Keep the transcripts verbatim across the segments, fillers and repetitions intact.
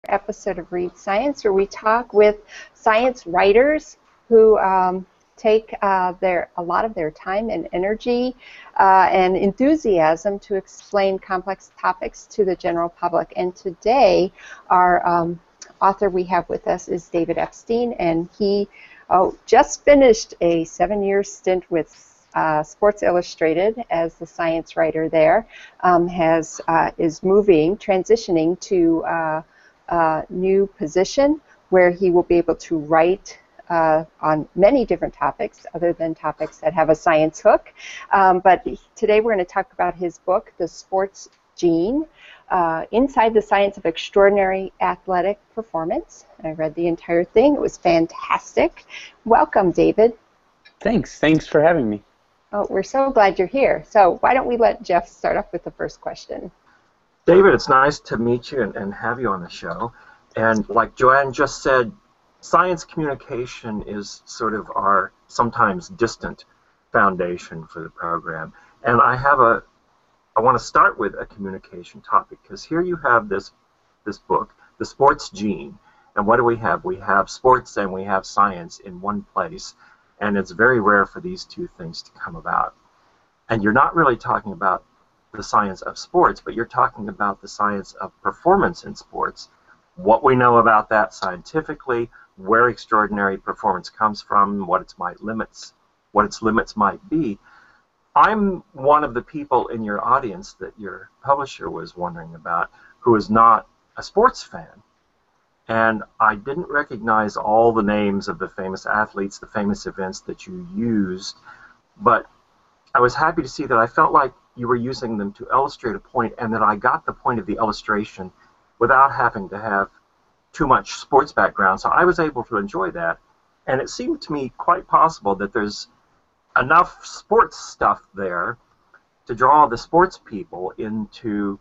Episode of Read Science, where we talk with science writers who um, take uh, their a lot of their time and energy uh, and enthusiasm to explain complex topics to the general public. And today, our um, author we have with us is David Epstein, and he oh, just finished a seven-year stint with Uh, Sports Illustrated as the science writer there. Um, has uh, is moving, transitioning to uh, a new position where he will be able to write uh, on many different topics other than topics that have a science hook. Um, but today we're going to talk about his book, The Sports Gene, uh, Inside the Science of Extraordinary Athletic Performance. I read the entire thing. It was fantastic. Welcome, David. Thanks. Thanks for having me. Oh, we're so glad you're here. So why don't we let Jeff start off with the first question. David, it's nice to meet you and, and have you on the show. And like Joanne just said, science communication is sort of our sometimes distant foundation for the program. And I have a, I want to start with a communication topic, because here you have this, this book, The Sports Gene. And what do we have? We have sports and we have science in one place. And it's very rare for these two things to come about. And you're not really talking about the science of sports, but you're talking about the science of performance in sports, what we know about that scientifically, where extraordinary performance comes from, what its might limits, what its limits might be. I'm one of the people in your audience that your publisher was wondering about who is not a sports fan. And I didn't recognize all the names of the famous athletes, the famous events that you used, but I was happy to see that I felt like you were using them to illustrate a point, and that I got the point of the illustration without having to have too much sports background, so I was able to enjoy that. And it seemed to me quite possible that there's enough sports stuff there to draw the sports people into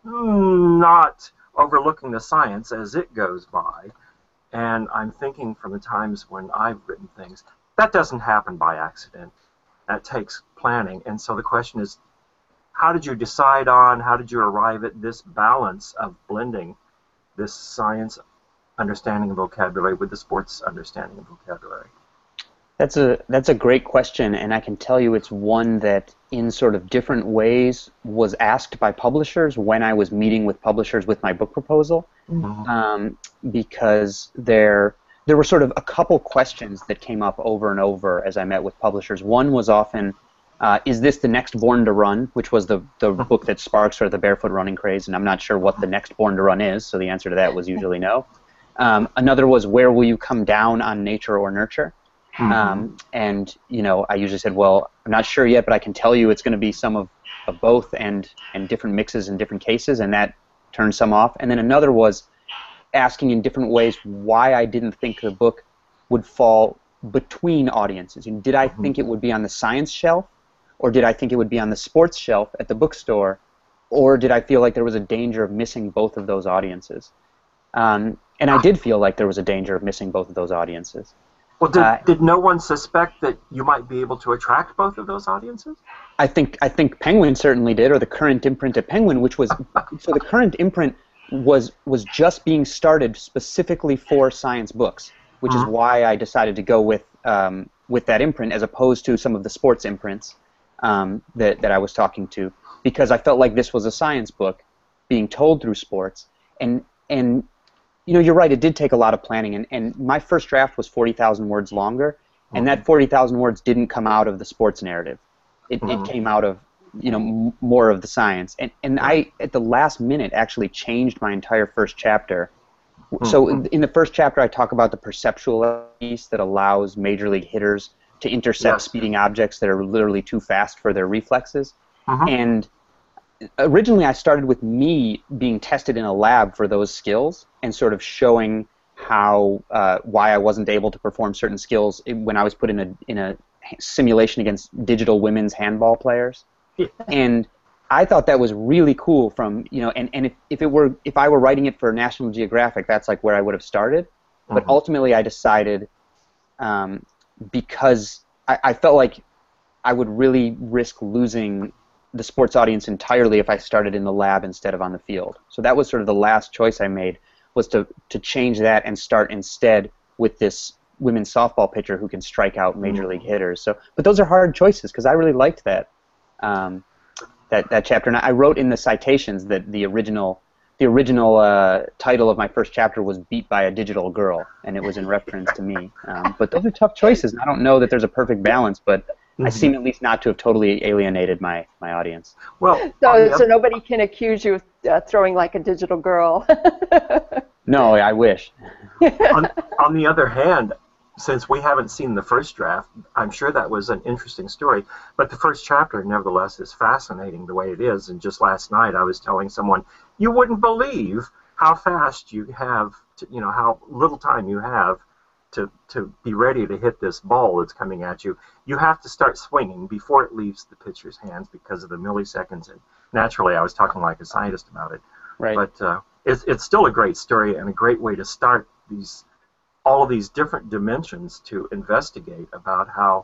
mm, not overlooking the science as it goes by. And I'm thinking from the times when I've written things, that doesn't happen by accident. That takes planning. And so the question is, how did you decide on, how did you arrive at this balance of blending this science understanding of vocabulary with the sports understanding of vocabulary? That's a that's a great question, and I can tell you it's one that in sort of different ways was asked by publishers when I was meeting with publishers with my book proposal, mm-hmm. um, because there there were sort of a couple questions that came up over and over as I met with publishers. One was often, uh, is this the next Born to Run, which was the, the book that sparked sort of the barefoot running craze, and I'm not sure what the next Born to Run is, so the answer to that was usually no. Um, another was, where will you come down on nature or nurture? Mm-hmm. Um, and, you know, I usually said, well, I'm not sure yet, but I can tell you it's going to be some of, of both and, and different mixes in different cases, and that turned some off. And then another was asking in different ways why I didn't think the book would fall between audiences. Did I mm-hmm. think it would be on the science shelf, or did I think it would be on the sports shelf at the bookstore, or did I feel like there was a danger of missing both of those audiences? Um, and I did feel like there was a danger of missing both of those audiences. Well, did, uh, did no one suspect that you might be able to attract both of those audiences? I think I think Penguin certainly did, or the current imprint at Penguin, which was so the current imprint was was just being started specifically for science books, which mm-hmm. is why I decided to go with um, with that imprint as opposed to some of the sports imprints um, that that I was talking to, because I felt like this was a science book being told through sports, and and. You know, you're right, it did take a lot of planning, and, and my first draft was forty thousand words longer, and that forty thousand words didn't come out of the sports narrative. It, mm-hmm. it came out of, you know, m more of the science. And, and I, at the last minute, actually changed my entire first chapter. Mm-hmm. So in, in the first chapter, I talk about the perceptual piece that allows major league hitters to intercept yes. speeding objects that are literally too fast for their reflexes. Mm-hmm. And originally, I started with me being tested in a lab for those skills and sort of showing how uh, why I wasn't able to perform certain skills when I was put in a in a simulation against digital women's handball players. Yeah. And I thought that was really cool. From you know, and and if, if it were if I were writing it for National Geographic, that's like where I would have started. Mm-hmm. But ultimately, I decided um, because I, I felt like I would really risk losing the sports audience entirely if I started in the lab instead of on the field. So that was sort of the last choice I made, was to to change that and start instead with this women's softball pitcher who can strike out major league hitters. So, but those are hard choices because I really liked that um, that that chapter, and I wrote in the citations that the original the original uh, title of my first chapter was "Beat by a Digital Girl," and it was in reference to me. Um, but those are tough choices, and I don't know that there's a perfect balance, but mm-hmm. I seem at least not to have totally alienated my my audience. Well, so so nobody can accuse you of uh, throwing like a digital girl. No, I wish. on, on the other hand, since we haven't seen the first draft, I'm sure that was an interesting story. But the first chapter, nevertheless, is fascinating the way it is. And just last night, I was telling someone, you wouldn't believe how fast you have, to, you know, how little time you have to to be ready to hit this ball that's coming at you. You have to start swinging before it leaves the pitcher's hands because of the milliseconds. And naturally, I was talking like a scientist about it. Right. But uh, it's it's still a great story and a great way to start these. all of these different dimensions to investigate about how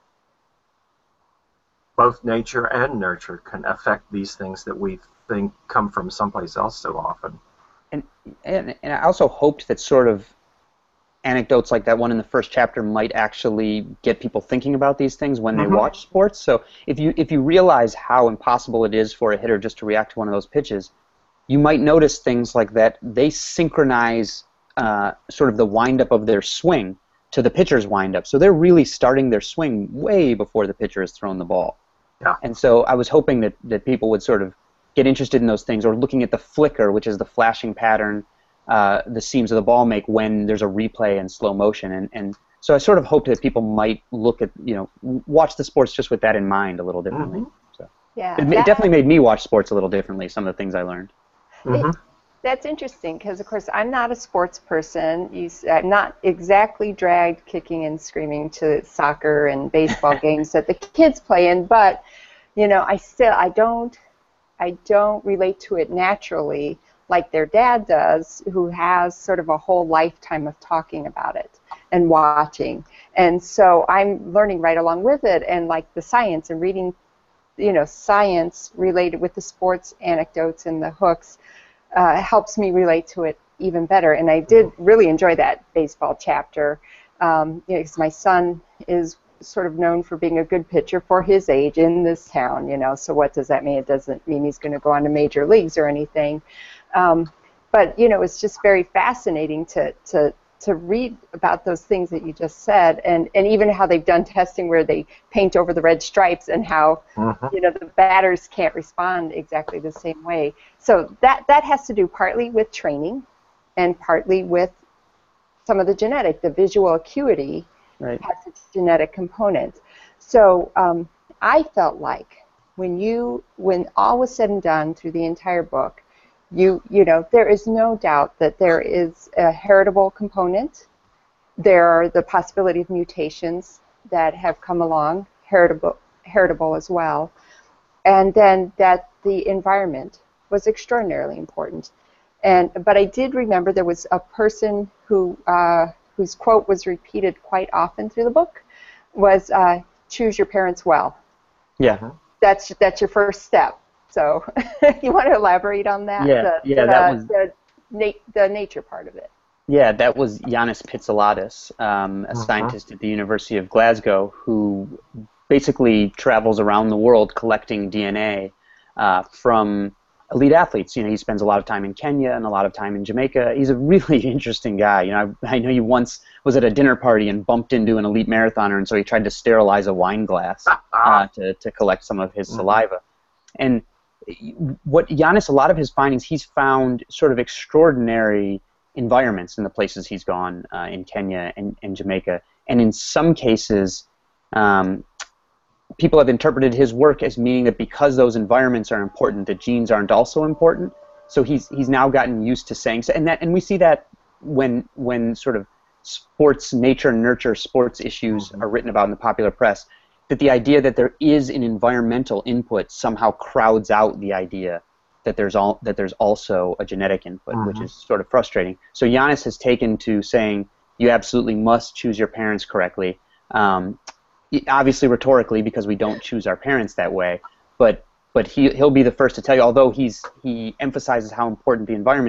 both nature and nurture can affect these things that we think come from someplace else so often. And, and, and I also hoped that sort of anecdotes like that one in the first chapter might actually get people thinking about these things when mm-hmm. they watch sports. So if you, if you realize how impossible it is for a hitter just to react to one of those pitches, you might notice things like that they synchronize Uh, sort of the windup of their swing to the pitcher's windup. So they're really starting their swing way before the pitcher has thrown the ball. Yeah. And so I was hoping that, that people would sort of get interested in those things, or looking at the flicker, which is the flashing pattern uh, the seams of the ball make when there's a replay in slow motion. And, and so I sort of hoped that people might look at, you know, watch the sports just with that in mind a little differently. Mm-hmm. So yeah, it, it definitely made me watch sports a little differently, some of the things I learned. Mm-hmm. That's interesting because, of course, I'm not a sports person. You, I'm not exactly dragged kicking and screaming to soccer and baseball games that the kids play in, but you know, I still I don't I don't relate to it naturally like their dad does, who has sort of a whole lifetime of talking about it and watching, and so I'm learning right along with it, and like the science and reading, you know, science related with the sports anecdotes and the hooks. Uh, helps me relate to it even better, and I did really enjoy that baseball chapter um, you know, because my son is sort of known for being a good pitcher for his age in this town, you know, so what does that mean? It doesn't mean he's going to go on to major leagues or anything, um, but you know, it's just very fascinating to, to to read about those things that you just said, and, and even how they've done testing where they paint over the red stripes and how mm-hmm. you know, the batters can't respond exactly the same way. So that, that has to do partly with training and partly with some of the genetic. The visual acuity right. has a genetic component. So um, I felt like when you, when all was said and done through the entire book, You, you know, there is no doubt that there is a heritable component. There are the possibility of mutations that have come along, heritable, heritable as well, and then that the environment was extraordinarily important. And but I did remember there was a person who uh, whose quote was repeated quite often through the book was uh, "Choose your parents well." Yeah, that's that's your first step. So, you want to elaborate on that? Yeah, the, yeah, the, that was the, na- the nature part of it. Yeah, that was Yannis Pitsalatis, um, a uh-huh. scientist at the University of Glasgow, who basically travels around the world collecting D N A uh, from elite athletes. You know, he spends a lot of time in Kenya and a lot of time in Jamaica. He's a really interesting guy. You know, I, I know he once was at a dinner party and bumped into an elite marathoner, and so he tried to sterilize a wine glass uh, to to collect some of his mm-hmm. saliva. And what Yannis, a lot of his findings, he's found sort of extraordinary environments in the places he's gone uh, in Kenya and, and Jamaica. And in some cases, um, people have interpreted his work as meaning that because those environments are important, the genes aren't also important. So he's he's now gotten used to saying so, and that and we see that when when sort of sports nature nurture sports issues mm-hmm. are written about in the popular press, that the idea that there is an environmental input somehow crowds out the idea that there's all that there's also a genetic input, mm-hmm. which is sort of frustrating. So Yannis has taken to saying you absolutely must choose your parents correctly. Um, obviously rhetorically, because we don't choose our parents that way, but but he he'll be the first to tell you. Although he's he emphasizes how important the environment is,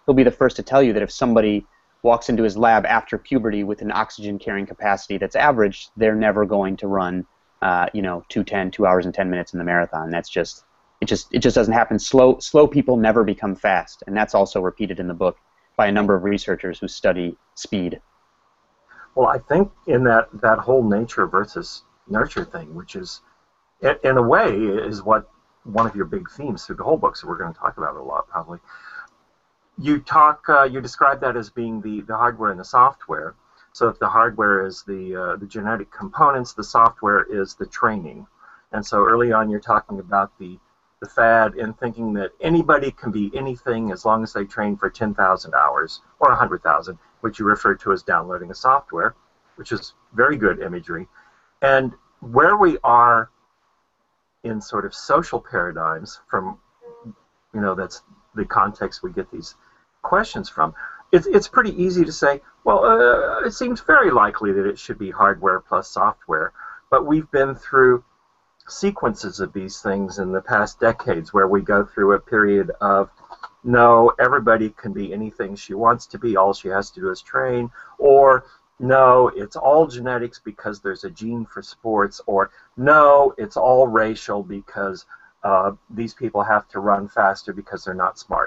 he'll be the first to tell you that if somebody walks into his lab after puberty with an oxygen carrying capacity that's average, they're never going to run, uh, you know, two ten, two hours and ten minutes in the marathon. That's just, it just, it just doesn't happen. Slow, slow people never become fast, and that's also repeated in the book by a number of researchers who study speed. Well, I think in that, that whole nature versus nurture thing, which is, in, in a way, is what one of your big themes through the whole book, so we're going to talk about it a lot, probably. You talk, uh, you describe that as being the, the hardware and the software. So if the hardware is the, uh, the genetic components, the software is the training. And so early on you're talking about the, the fad in thinking that anybody can be anything as long as they train for ten thousand hours, or one hundred thousand, which you refer to as downloading a software, which is very good imagery. And where we are in sort of social paradigms from, you know, that's the context we get these questions from, it's, it's pretty easy to say, well, uh, it seems very likely that it should be hardware plus software, but we've been through sequences of these things in the past decades where we go through a period of, no, everybody can be anything she wants to be, all she has to do is train, or no, it's all genetics because there's a gene for sports, or no, it's all racial because uh, these people have to run faster because they're not smart.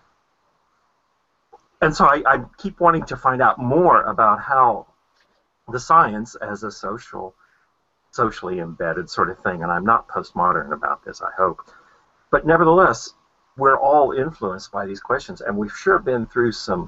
And so I, I keep wanting to find out more about how the science as a social, socially embedded sort of thing, and I'm not postmodern about this, I hope, but nevertheless, we're all influenced by these questions, and we've sure been through some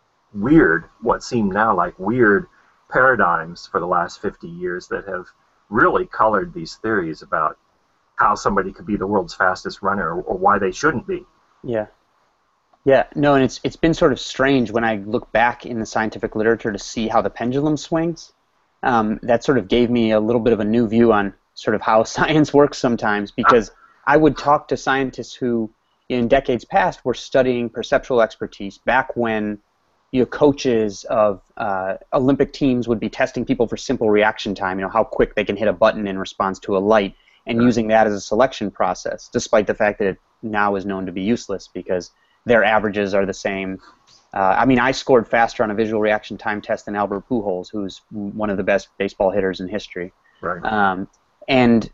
weird, what seem now like weird paradigms for the last fifty years that have really colored these theories about how somebody could be the world's fastest runner, or, or why they shouldn't be. Yeah. Yeah, no, and it's it's been sort of strange when I look back in the scientific literature to see how the pendulum swings. Um, that sort of gave me a little bit of a new view on sort of how science works sometimes, because I would talk to scientists who, in decades past, were studying perceptual expertise back when, you know, coaches of uh, Olympic teams would be testing people for simple reaction time, you know, how quick they can hit a button in response to a light, and using that as a selection process, despite the fact that it now is known to be useless because their averages are the same. Uh, I mean, I scored faster on a visual reaction time test than Albert Pujols, who's one of the best baseball hitters in history. Right. Um, and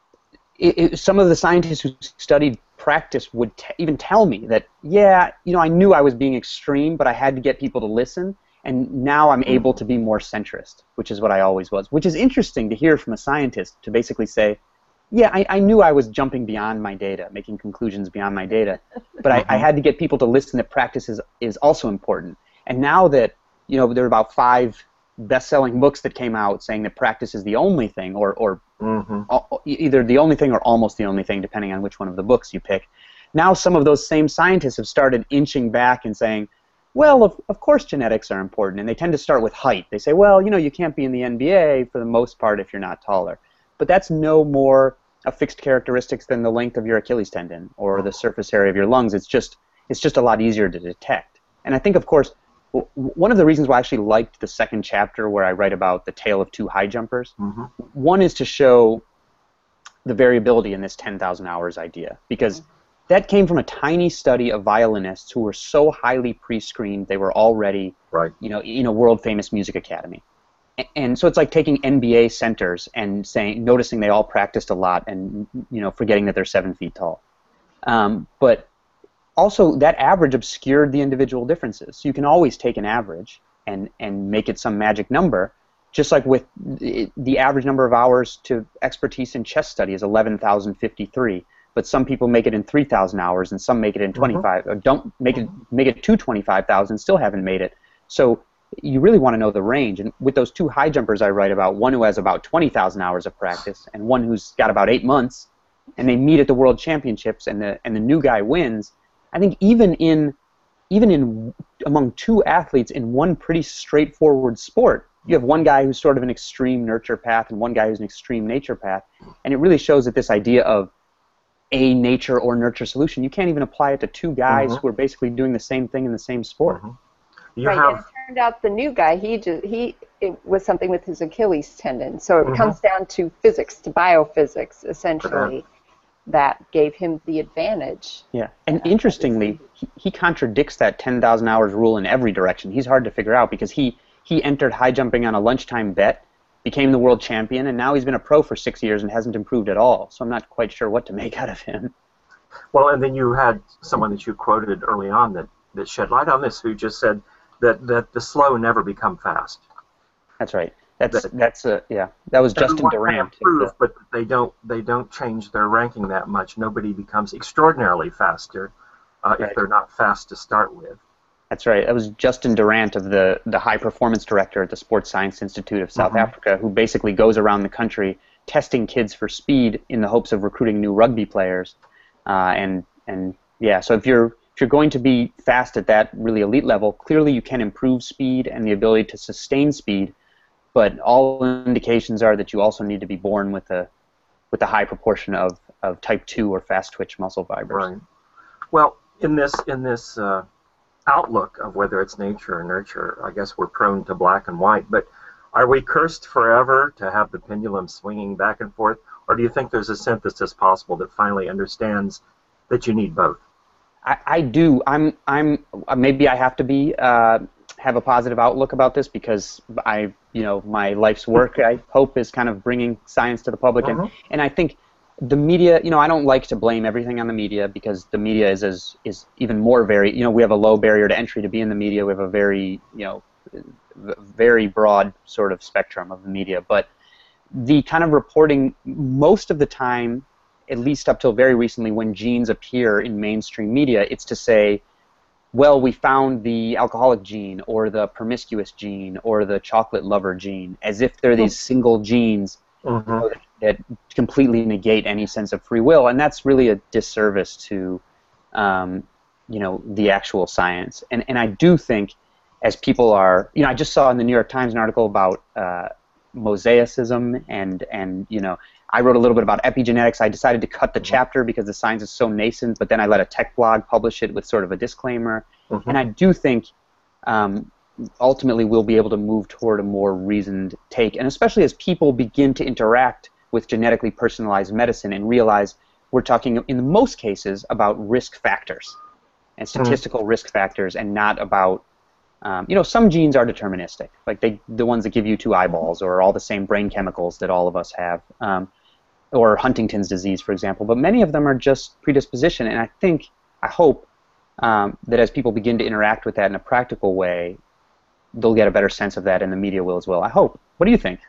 it, it, some of the scientists who studied practice would t even tell me that, yeah, you know, I knew I was being extreme, but I had to get people to listen, and now I'm able to be more centrist, which is what I always was, which is interesting to hear from a scientist, to basically say, yeah, I, I knew I was jumping beyond my data, making conclusions beyond my data, but I, I had to get people to listen that practice is, is also important. And now that, you know, there are about five best-selling books that came out saying that practice is the only thing, or, or mm-hmm. al either the only thing or almost the only thing, depending on which one of the books you pick, now some of those same scientists have started inching back and saying, well, of, of course genetics are important, and they tend to start with height. They say, well, you know, you can't be in the N B A for the most part if you're not taller. But that's no more a fixed characteristics than the length of your Achilles tendon or the surface area of your lungs. It's just it's just a lot easier to detect. And I think, of course, w one of the reasons why I actually liked the second chapter where I write about the tale of two high jumpers, mm-hmm. one is to show the variability in this ten thousand hours idea, because that came from a tiny study of violinists who were so highly pre-screened they were already, right. you know, in a world-famous music academy. And so it's like taking N B A centers and saying, noticing they all practiced a lot, and, you know, forgetting that they're seven feet tall. Um, but also, that average obscured the individual differences. So you can always take an average and and make it some magic number, just like with the, the average number of hours to expertise in chess study is eleven thousand fifty-three. But some people make it in three thousand hours, and some make it in twenty-five. Mm-hmm. Or don't make it make it to twenty-five thousand, still haven't made it. So you really want to know the range. And with those two high jumpers I write about, one who has about twenty thousand hours of practice and one who's got about eight months, and they meet at the World Championships, and the and the new guy wins. I think even in even in among two athletes in one pretty straightforward sport, you have one guy who's sort of an extreme nurture path and one guy who's an extreme nature path, and it really shows that this idea of a nature or nurture solution, you can't even apply it to two guys mm-hmm. who are basically doing the same thing in the same sport. Mm-hmm. You right, have... and it turned out the new guy, he just, he it was something with his Achilles tendon. So it mm-hmm. comes down to physics, to biophysics, essentially. that gave him the advantage. Yeah, and interestingly, he, he contradicts that ten thousand hours rule in every direction. He's hard to figure out because he, he entered high jumping on a lunchtime bet, became the world champion, and now he's been a pro for six years and hasn't improved at all. So I'm not quite sure what to make out of him. Well, and then you had someone that you quoted early on that, that shed light on this, who just said that, that the slow never become fast. That's right. That's That- that's uh, yeah. That was Justin Everyone may Durant. improve, but they don't they don't change their ranking that much. Nobody becomes extraordinarily faster uh, Right. if they're not fast to start with. That's right. That was Justin Durant, of the the high performance director at the Sports Science Institute of South Mhm. Africa, who basically goes around the country testing kids for speed in the hopes of recruiting new rugby players. Uh, and and yeah, so if you're if you're going to be fast at that really elite level, clearly you can improve speed and the ability to sustain speed. But all indications are that you also need to be born with a with a high proportion of, of type two or fast twitch muscle fibers. Right. Well, in this in this uh, outlook of whether it's nature or nurture, I guess we're prone to black and white. But are we cursed forever to have the pendulum swinging back and forth, or do you think there's a synthesis possible that finally understands that you need both? I, I do. I'm. I'm. Maybe I have to be uh, have a positive outlook about this because I, you know, my life's work, I hope, is kind of bringing science to the public, Mhm. and and I think the media. You know, I don't like to blame everything on the media because the media is is is even more very. You know, we have a low barrier to entry to be in the media. We have a very, you know, v- very broad sort of spectrum of the media, but the kind of reporting most of the time, at least up till very recently, when genes appear in mainstream media, it's to say, well, we found the alcoholic gene or the promiscuous gene or the chocolate lover gene, as if they're these single genes Mhm. that completely negate any sense of free will, and that's really a disservice to, um, you know, the actual science. And and I do think, as people are, you know, I just saw in the New York Times an article about uh, mosaicism, and and you know, I wrote a little bit about epigenetics. I decided to cut the chapter because the science is so nascent, but then I let a tech blog publish it with sort of a disclaimer. Mhm. And I do think um, ultimately we'll be able to move toward a more reasoned take, and especially as people begin to interact with genetically personalized medicine and realize we're talking in most cases about risk factors and statistical risk factors, and not about Um, you know, some genes are deterministic, like they, the ones that give you two eyeballs or all the same brain chemicals that all of us have, um, or Huntington's disease, for example. But many of them are just predisposition, and I think, I hope, um, that as people begin to interact with that in a practical way, they'll get a better sense of that, and the media will as well. I hope. What do you think?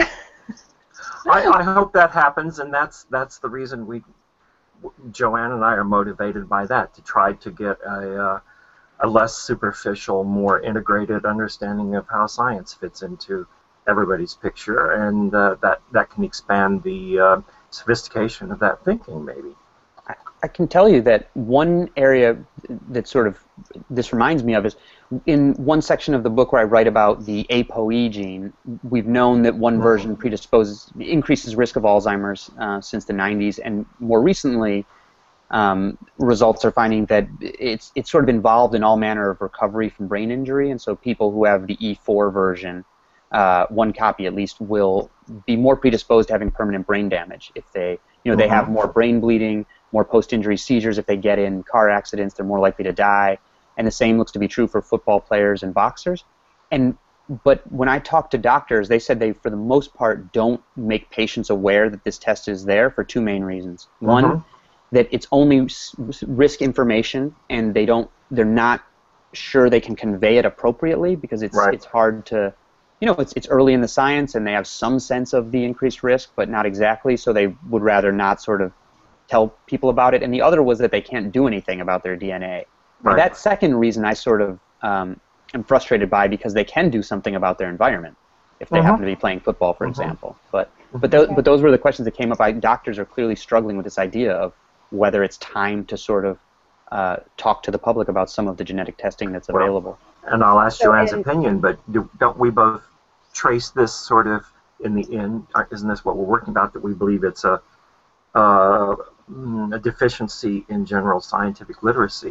I, I hope that happens, and that's that's the reason we, Joanne and I, are motivated by that, to try to get a uh, a less superficial, more integrated understanding of how science fits into everybody's picture, and uh, that that can expand the uh, sophistication of that thinking, maybe. I, I can tell you that one area that sort of this reminds me of is in one section of the book where I write about the A P O E gene. We've known that one version predisposes, increases risk of Alzheimer's uh, since the nineties, and more recently, Um, results are finding that it's it's sort of involved in all manner of recovery from brain injury, and so people who have the E four version, uh, one copy at least, will be more predisposed to having permanent brain damage if they, you know, they have more brain bleeding, more post-injury seizures if they get in car accidents, they're more likely to die, and the same looks to be true for football players and boxers. And but when I talk to doctors, they said they, for the most part, don't make patients aware that this test is there for two main reasons. One, Mhm. that it's only s- risk information, and they don't, they're not sure they can convey it appropriately because it's Right. it's hard to, you know, it's it's early in the science, and they have some sense of the increased risk, but not exactly. So they would rather not sort of tell people about it. And the other was that they can't do anything about their D N A. Right. That second reason I sort of um, am frustrated by, because they can do something about their environment if they Mhm. happen to be playing football, for Mhm. example. But but those but those were the questions that came up. I, doctors are clearly struggling with this idea of whether it's time to sort of uh, talk to the public about some of the genetic testing that's Well, available. And I'll ask So, Joanne's and- opinion, but do, don't we both trace this sort of in the end? uh, Isn't this what we're working about, that we believe it's a, uh, mm, a deficiency in general scientific literacy?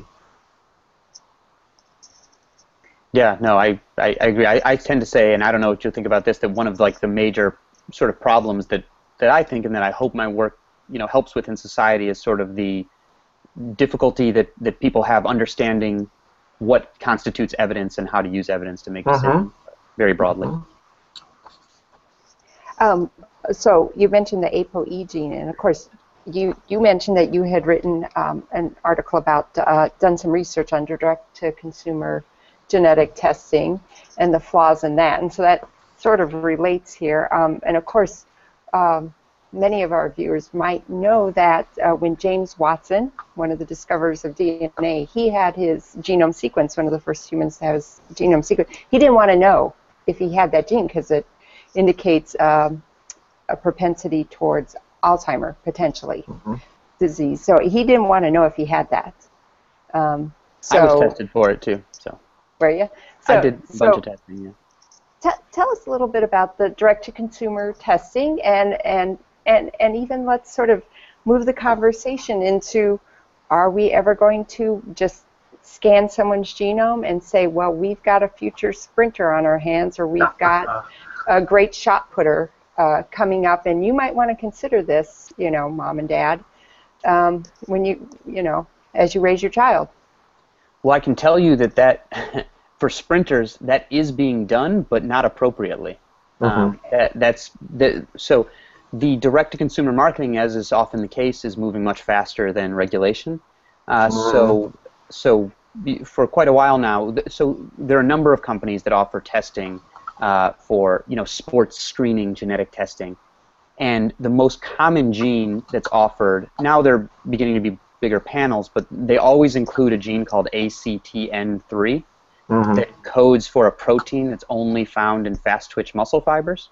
Yeah, no, I, I, I agree. I, I tend to say, and I don't know what you think about this, that one of like the major sort of problems that, that I think and that I hope my work you know helps with in society is sort of the difficulty that, that people have understanding what constitutes evidence and how to use evidence to make decisions, mm-hmm. very broadly. Um, so you mentioned the A P O E gene, and of course you, you mentioned that you had written um, an article about, uh, done some research on direct-to-consumer genetic testing and the flaws in that, and so that sort of relates here. Um, and of course, um, many of our viewers might know that uh, when James Watson, one of the discoverers of D N A, he had his genome sequenced, one of the first humans to have his genome sequenced. He didn't want to know if he had that gene because it indicates um, a propensity towards Alzheimer, potentially, mm-hmm. disease. So he didn't want to know if he had that. Um, so, I was tested for it too. So. Were you? So, I did a so, bunch of testing, yeah. T tell us a little bit about the direct-to-consumer testing, and, and, and, and even let's sort of move the conversation into, are we ever going to just scan someone's genome and say, well, we've got a future sprinter on our hands, or we've got a great shot putter uh, coming up, and you might want to consider this, you know, mom and dad, um, when you, you know, as you raise your child. Well, I can tell you that that for sprinters that is being done, but not appropriately. Mm-hmm. um, that, that's the, so the direct-to-consumer marketing, as is often the case, is moving much faster than regulation. Uh, mm-hmm. So, so for quite a while now, so there are a number of companies that offer testing uh, for you know sports screening genetic testing, and the most common gene that's offered now, they're beginning to be bigger panels, but they always include a gene called A C T N three mm-hmm. that codes for a protein that's only found in fast-twitch muscle fibers.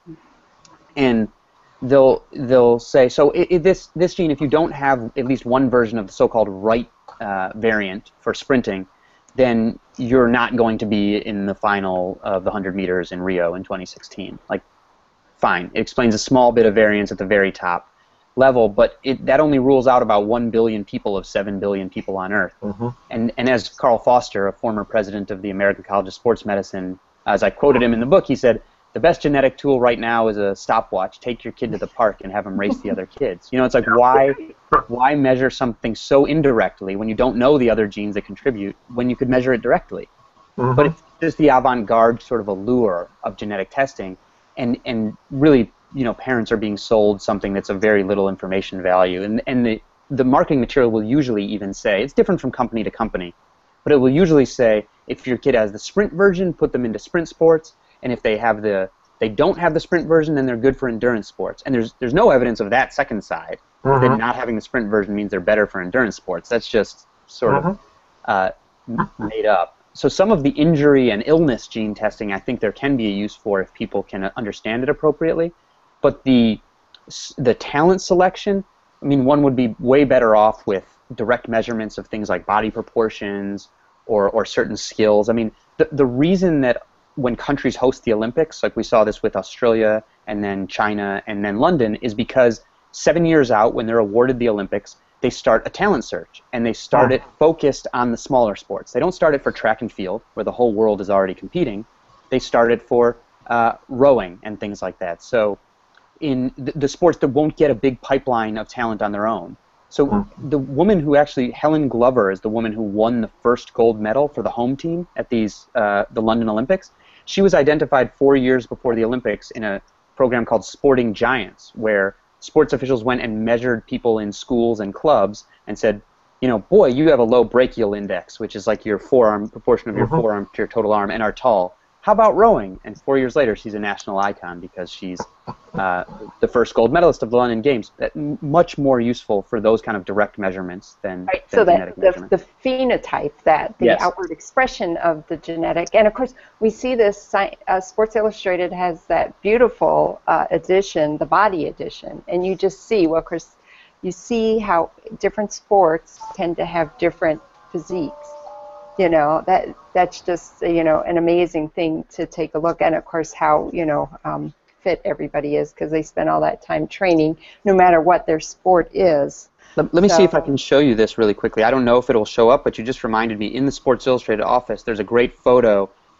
And they'll they'll say, so it, it, this this gene, if you don't have at least one version of the so-called right uh, variant for sprinting, then you're not going to be in the final of the one hundred meters in Rio in twenty sixteen. Like, fine. It explains a small bit of variance at the very top level, but it, that only rules out about one billion people of seven billion people on Earth. Mm-hmm. And, and as Carl Foster, a former president of the American College of Sports Medicine, as I quoted him in the book, he said, the best genetic tool right now is a stopwatch. Take your kid to the park and have him race the other kids. You know, it's like, why, why measure something so indirectly when you don't know the other genes that contribute, when you could measure it directly? Mm-hmm. But it's just the avant-garde sort of allure of genetic testing, and, and really, you know, parents are being sold something that's of very little information value, and and the the marketing material will usually even say, it's different from company to company, but it will usually say, if your kid has the sprint version, put them into sprint sports, and if they have the they don't have the sprint version, then they're good for endurance sports. And there's there's no evidence of that second side, mm-hmm. that not having the sprint version means they're better for endurance sports. That's just sort mm-hmm. of uh, made up. So some of the injury and illness gene testing, I think there can be a use for if people can understand it appropriately. But the the talent selection, I mean, one would be way better off with direct measurements of things like body proportions or, or certain skills. I mean, the, the reason that when countries host the Olympics, like we saw this with Australia and then China and then London, is because seven years out, when they're awarded the Olympics, they start a talent search, and they start oh. it focused on the smaller sports. They don't start it for track and field, where the whole world is already competing. They start it for uh, rowing and things like that. So in the, the sports that won't get a big pipeline of talent on their own. So mm-hmm. the woman who actually, Helen Glover, is the woman who won the first gold medal for the home team at these uh, the London Olympics. She was identified four years before the Olympics in a program called Sporting Giants, where sports officials went and measured people in schools and clubs and said, you know, boy, you have a low brachial index, which is like your forearm, proportion of your mm-hmm. forearm to your total arm, and are tall. How about rowing? And four years later, she's a national icon because she's uh, the first gold medalist of the London Games. That much more useful for those kind of direct measurements than, right. than so genetic the, measurements. The, the phenotype, that the yes. outward expression of the genetic, and of course we see this. Uh, Sports Illustrated has that beautiful uh, edition, the body edition, and you just see, well, of course, you see how different sports tend to have different physiques. You know, that that's just, you know, an amazing thing to take a look at. And of course, how, you know, um, fit everybody is, because they spend all that time training, no matter what their sport is. Let, let me so, see if I can show you this really quickly. I don't know if it'll show up, but you just reminded me, in the Sports Illustrated office, there's a great photo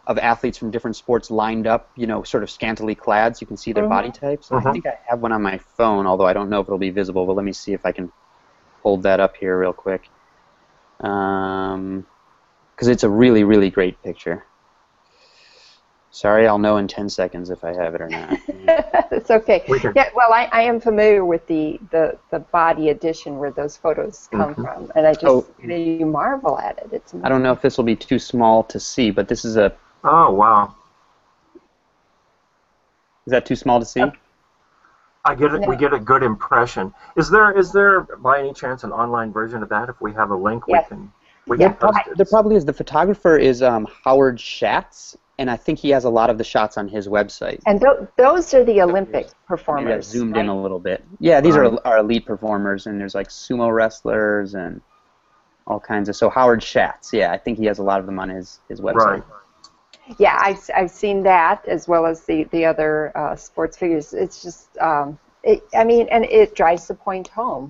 of athletes from different sports lined up, you know, sort of scantily clad, so you can see their Mhm. body types. Mhm. I think I have one on my phone, although I don't know if it'll be visible. But let me see if I can hold that up here real quick, um, because it's a really, really great picture. Sorry, I'll know in ten seconds if I have it or not. It's okay. We can- Yeah, well, I, I am familiar with the, the, the body edition where those photos come Mhm. from, and I just Oh. you, know, you marvel at it. It's I don't know if this will be too small to see, but this is a. Oh, wow. Is that too small to see? Oh. I get it. No. We get a good impression. Is there is there by any chance an online version of that? If we have a link, Yes. we can we Yeah, can post it. There probably is. The photographer is um, Howard Schatz, and I think he has a lot of the shots on his website. And th- those are the Olympic Maybe I performers. zoomed right? in a little bit. Yeah, these Right. are, are elite performers, and there's like sumo wrestlers and all kinds of. So Howard Schatz, yeah, I think he has a lot of them on his, his website. Right. Yeah, I've, I've seen that as well as the, the other uh, sports figures. It's just, um, it, I mean, and it drives the point home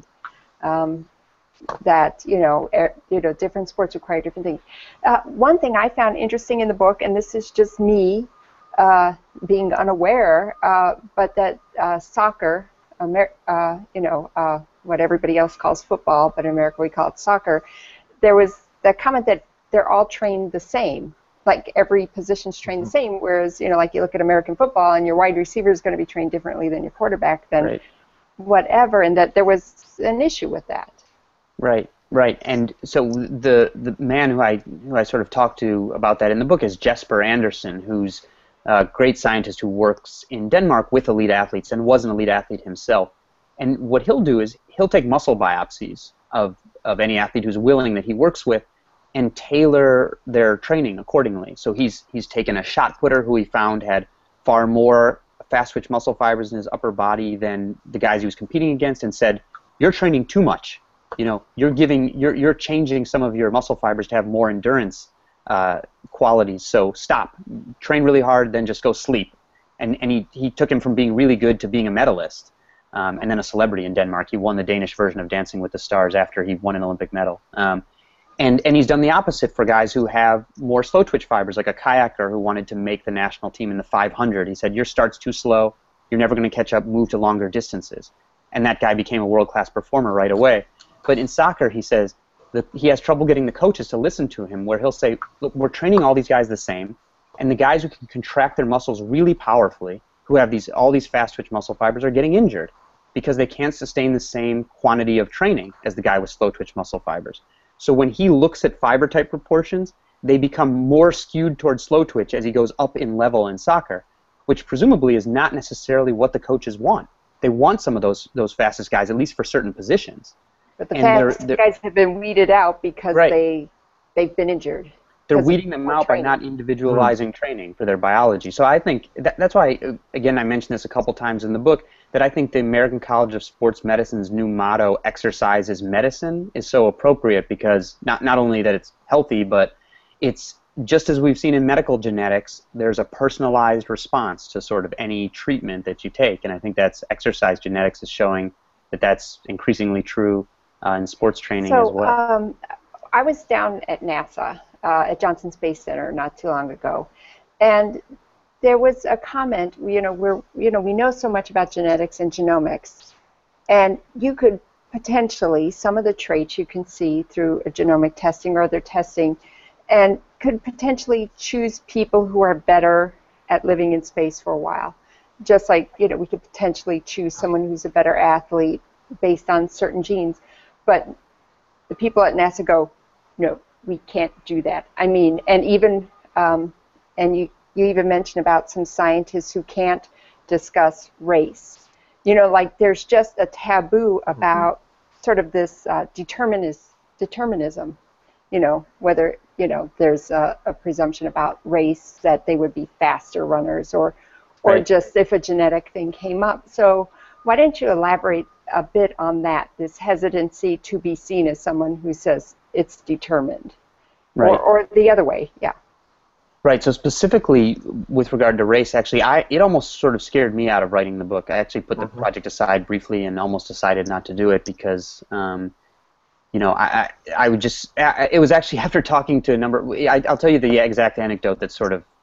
um, that, you know, er, you know, different sports require different things. Uh, one thing I found interesting in the book, and this is just me uh, being unaware, uh, but that uh, soccer, Amer- uh, you know, uh, what everybody else calls football, but in America we call it soccer, there was the comment that they're all trained the same. Like every position's trained the same, whereas, you know, like you look at American football and your wide receiver is going to be trained differently than your quarterback, than Right. whatever, and that there was an issue with that. Right, right, and so the the man who I who I sort of talked to about that in the book is Jesper Anderson, who's a great scientist who works in Denmark with elite athletes and was an elite athlete himself. And what he'll do is he'll take muscle biopsies of of any athlete who's willing that he works with, and tailor their training accordingly. So he's he's taken a shot putter who he found had far more fast twitch muscle fibers in his upper body than the guys he was competing against, and said, "You're training too much. You know, you're giving, you're you're changing some of your muscle fibers to have more endurance uh, qualities. So stop. Train really hard, then just go sleep." And and he he took him from being really good to being a medalist, um, and then a celebrity in Denmark. He won the Danish version of Dancing with the Stars after he won an Olympic medal. Um, And, and he's done the opposite for guys who have more slow twitch fibers, like a kayaker who wanted to make the national team in the five hundred. He said, your start's too slow, you're never going to catch up, move to longer distances. And that guy became a world-class performer right away. But in soccer, he says that he has trouble getting the coaches to listen to him, where he'll say, look, we're training all these guys the same, and the guys who can contract their muscles really powerfully, who have these all these fast twitch muscle fibers, are getting injured because they can't sustain the same quantity of training as the guy with slow twitch muscle fibers. So when he looks at fiber type proportions, they become more skewed towards slow twitch as he goes up in level in soccer, which presumably is not necessarily what the coaches want. They want some of those those fastest guys, at least for certain positions. But the And they're- fast they're- guys have been weeded out because Right. they, they've been injured. They're 'Cause of weeding them poor out by training. not individualizing training for their biology. So I think that, that's why, uh, again, I mentioned this a couple times in the book, that I think the American College of Sports Medicine's new motto, "Exercise is Medicine," is so appropriate, because not, not only that it's healthy, but it's just as we've seen in medical genetics, there's a personalized response to sort of any treatment that you take. And I think that's exercise genetics is showing that that's increasingly true uh, in sports training so, as well. Um, I was down at NASA, uh, at Johnson Space Center, not too long ago, and there was a comment. You know, we're you know we know so much about genetics and genomics, and you could potentially some of the traits you can see through a genomic testing or other testing, and could potentially choose people who are better at living in space for a while. Just like, you know, we could potentially choose someone who's a better athlete based on certain genes, but the people at NASA go, no, we can't do that. I mean, and even, um, and you, you even mentioned about some scientists who can't discuss race. You know, like there's just a taboo about mm-hmm. sort of this uh, determinis- determinism, you know, whether, you know, there's a, a presumption about race that they would be faster runners, or, or right. just if a genetic thing came up. So why don't you elaborate a bit on that, this hesitancy to be seen as someone who says it's determined, right. or, or the other way, yeah. Right, so specifically with regard to race, actually, I it almost sort of scared me out of writing the book. I actually put the mm-hmm. project aside briefly and almost decided not to do it because, um, you know, I, I, I would just, I, it was actually after talking to a number, I, I'll tell you the exact anecdote that sort of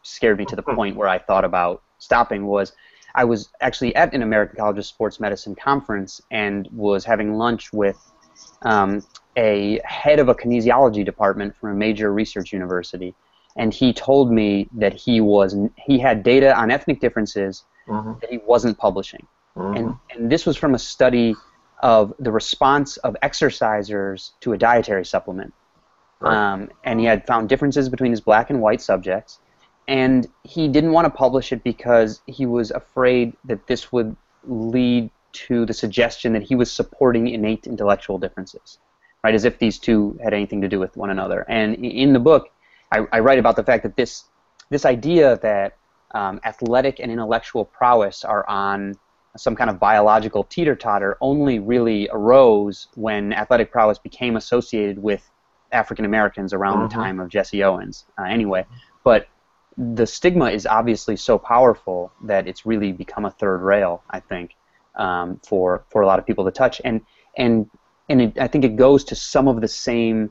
scared me to the point where I thought about stopping was I was actually at an American College of Sports Medicine conference and was having lunch with um, a head of a kinesiology department from a major research university, and he told me that he was he had data on ethnic differences mm-hmm. that he wasn't publishing, mm-hmm. and and this was from a study of the response of exercisers to a dietary supplement. Right. Um, and he had found differences between his black and white subjects, and he didn't want to publish it because he was afraid that this would lead to the suggestion that he was supporting innate intellectual differences, right, as if these two had anything to do with one another. And in the book, I, I write about the fact that this, this idea that um, athletic and intellectual prowess are on some kind of biological teeter-totter only really arose when athletic prowess became associated with African Americans around mm-hmm. the time of Jesse Owens, uh, anyway. But the stigma is obviously so powerful that it's really become a third rail, I think, um, for for a lot of people to touch. And and and it, I think it goes to some of the same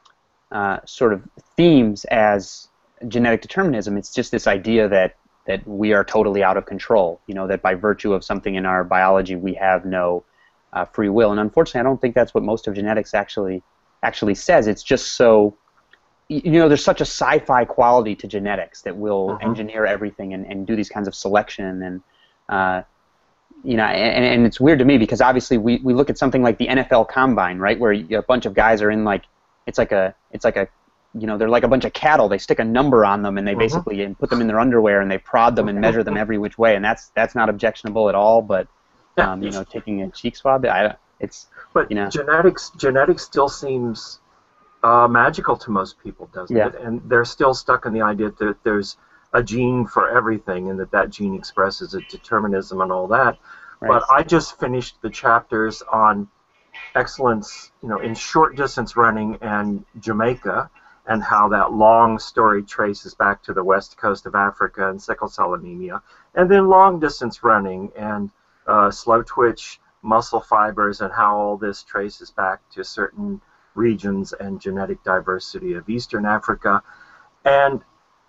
uh, sort of themes as genetic determinism. It's just this idea that that we are totally out of control. You know, that by virtue of something in our biology, we have no uh, free will. And unfortunately, I don't think that's what most of genetics actually. actually says. It's just so, you know, there's such a sci-fi quality to genetics that will uh-huh. engineer everything and, and do these kinds of selection and, uh, you know, and, and it's weird to me because obviously we, we look at something like the N F L Combine, right, where a bunch of guys are in like, it's like a, it's like a, you know, they're like a bunch of cattle. They stick a number on them and they uh-huh. basically and put them in their underwear and they prod them and measure them every which way, and that's that's not objectionable at all. But, um, you know, taking a cheek swab, I It's, but you know. genetics genetics still seems uh, magical to most people, doesn't yeah. it? And they're still stuck in the idea that there's a gene for everything and that that gene expresses a determinism and all that. Right. But I just finished the chapters on excellence, you know, in short distance running and Jamaica, and how that long story traces back to the west coast of Africa and sickle cell anemia, and then long distance running and uh, slow twitch muscle fibers, and how all this traces back to certain regions and genetic diversity of Eastern Africa. And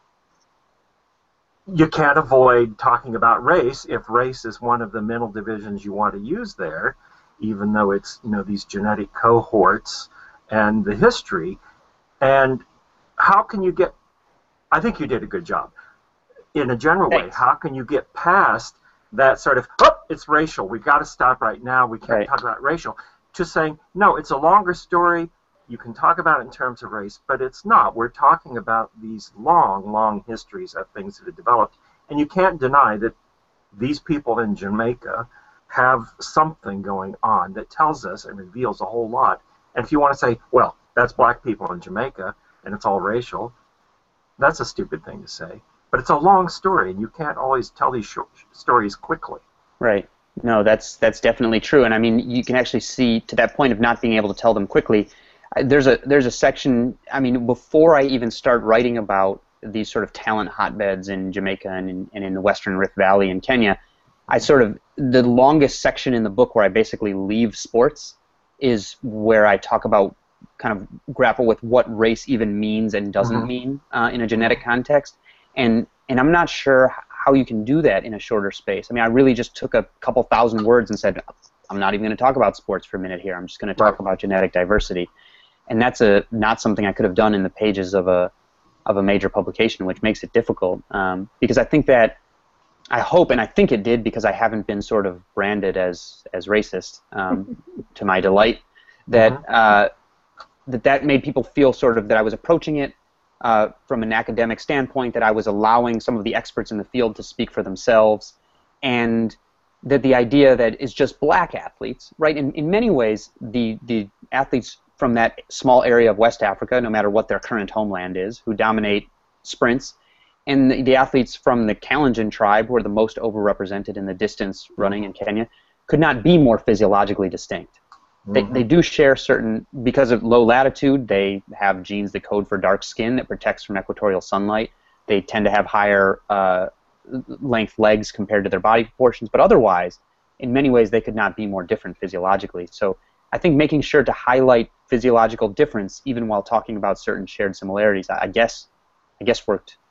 you can't avoid talking about race if race is one of the mental divisions you want to use there, even though it's, you know, these genetic cohorts and the history. And how can you get, I think you did a good job. In a general Thanks. way, how can you get past that sort of, oh, it's racial, we've got to stop right now, we can't right. talk about racial, to saying, no, it's a longer story, you can talk about it in terms of race, but it's not. We're talking about these long, long histories of things that have developed, and you can't deny that these people in Jamaica have something going on that tells us and reveals a whole lot. And if you want to say, well, that's black people in Jamaica, and it's all racial, that's a stupid thing to say. But it's a long story, and you can't always tell these short stories quickly. Right. No, that's that's definitely true. And I mean, you can actually see, to that point of not being able to tell them quickly, there's a there's a section. I mean, before I even start writing about these sort of talent hotbeds in Jamaica and in, and in the Western Rift Valley in Kenya, I sort of the longest section in the book where I basically leave sports is where I talk about kind of grapple with what race even means and doesn't mm-hmm. mean uh, in a genetic context. And and I'm not sure how you can do that in a shorter space. I mean, I really just took a couple thousand words and said, I'm not even going to talk about sports for a minute here. I'm just going to talk right. about genetic diversity. And that's a not something I could have done in the pages of a of a major publication, which makes it difficult. Um, because I think that, I hope, and I think it did because I haven't been sort of branded as, as racist, um, to my delight, that, mm-hmm. uh, that that made people feel sort of that I was approaching it Uh, from an academic standpoint, that I was allowing some of the experts in the field to speak for themselves, and that the idea that it's just black athletes, right? In, in many ways, the, the athletes from that small area of West Africa, no matter what their current homeland is, who dominate sprints, and the, the athletes from the Kalenjin tribe, who are the most overrepresented in the distance running in Kenya, could not be more physiologically distinct. They, they do share certain, because of low latitude, they have genes that code for dark skin that protects from equatorial sunlight. They tend to have higher uh, length legs compared to their body proportions, but otherwise, in many ways, they could not be more different physiologically. So I think making sure to highlight physiological difference, even while talking about certain shared similarities, I guess, I guess worked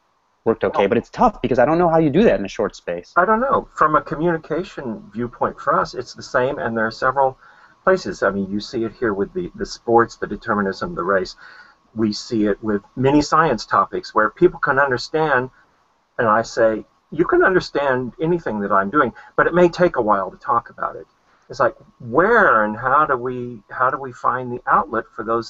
worked okay, but it's tough because I don't know how you do that in a short space. I don't know. From a communication viewpoint for us, it's the same, and there are several places. I mean, you see it here with the, the sports, the determinism, the race. We see it with many science topics where people can understand, and I say, you can understand anything that I'm doing, but it may take a while to talk about it. It's like, where and how do we how do we find the outlet for those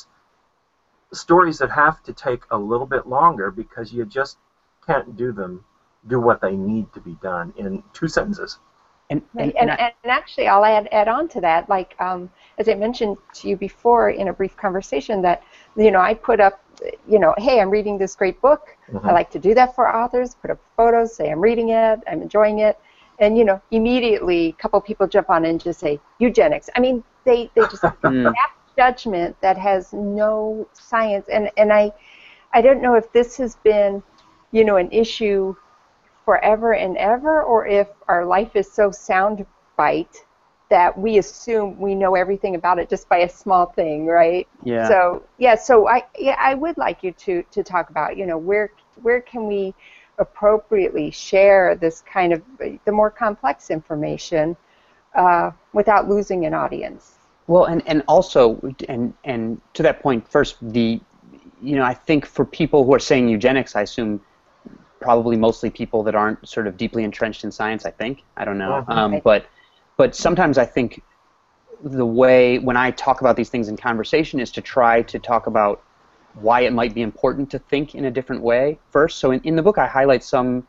stories that have to take a little bit longer because you just can't do them, do what they need to be done in two sentences. And, and, and, and, and actually, I'll add, add on to that, like, um, as I mentioned to you before in a brief conversation, that, you know, I put up, you know, hey, I'm reading this great book. Mm-hmm. I like to do that for authors, put up photos, say I'm reading it, I'm enjoying it. And, you know, immediately a couple people jump on and just say, eugenics. I mean, they, they just have judgment that has no science. And, and I, I don't know if this has been, you know, an issue forever and ever, or if our life is so soundbite that we assume we know everything about it just by a small thing, right? Yeah. So yeah, so I yeah, I would like you to to talk about, you know, where where can we appropriately share this kind of the more complex information uh, without losing an audience. Well, and and also and and to that point, first the you know I think for people who are saying eugenics, I assume probably mostly people that aren't sort of deeply entrenched in science, I think. I don't know. Mm-hmm. Um, but but sometimes I think the way, when I talk about these things in conversation, is to try to talk about why it might be important to think in a different way first. So in, in the book I highlight some,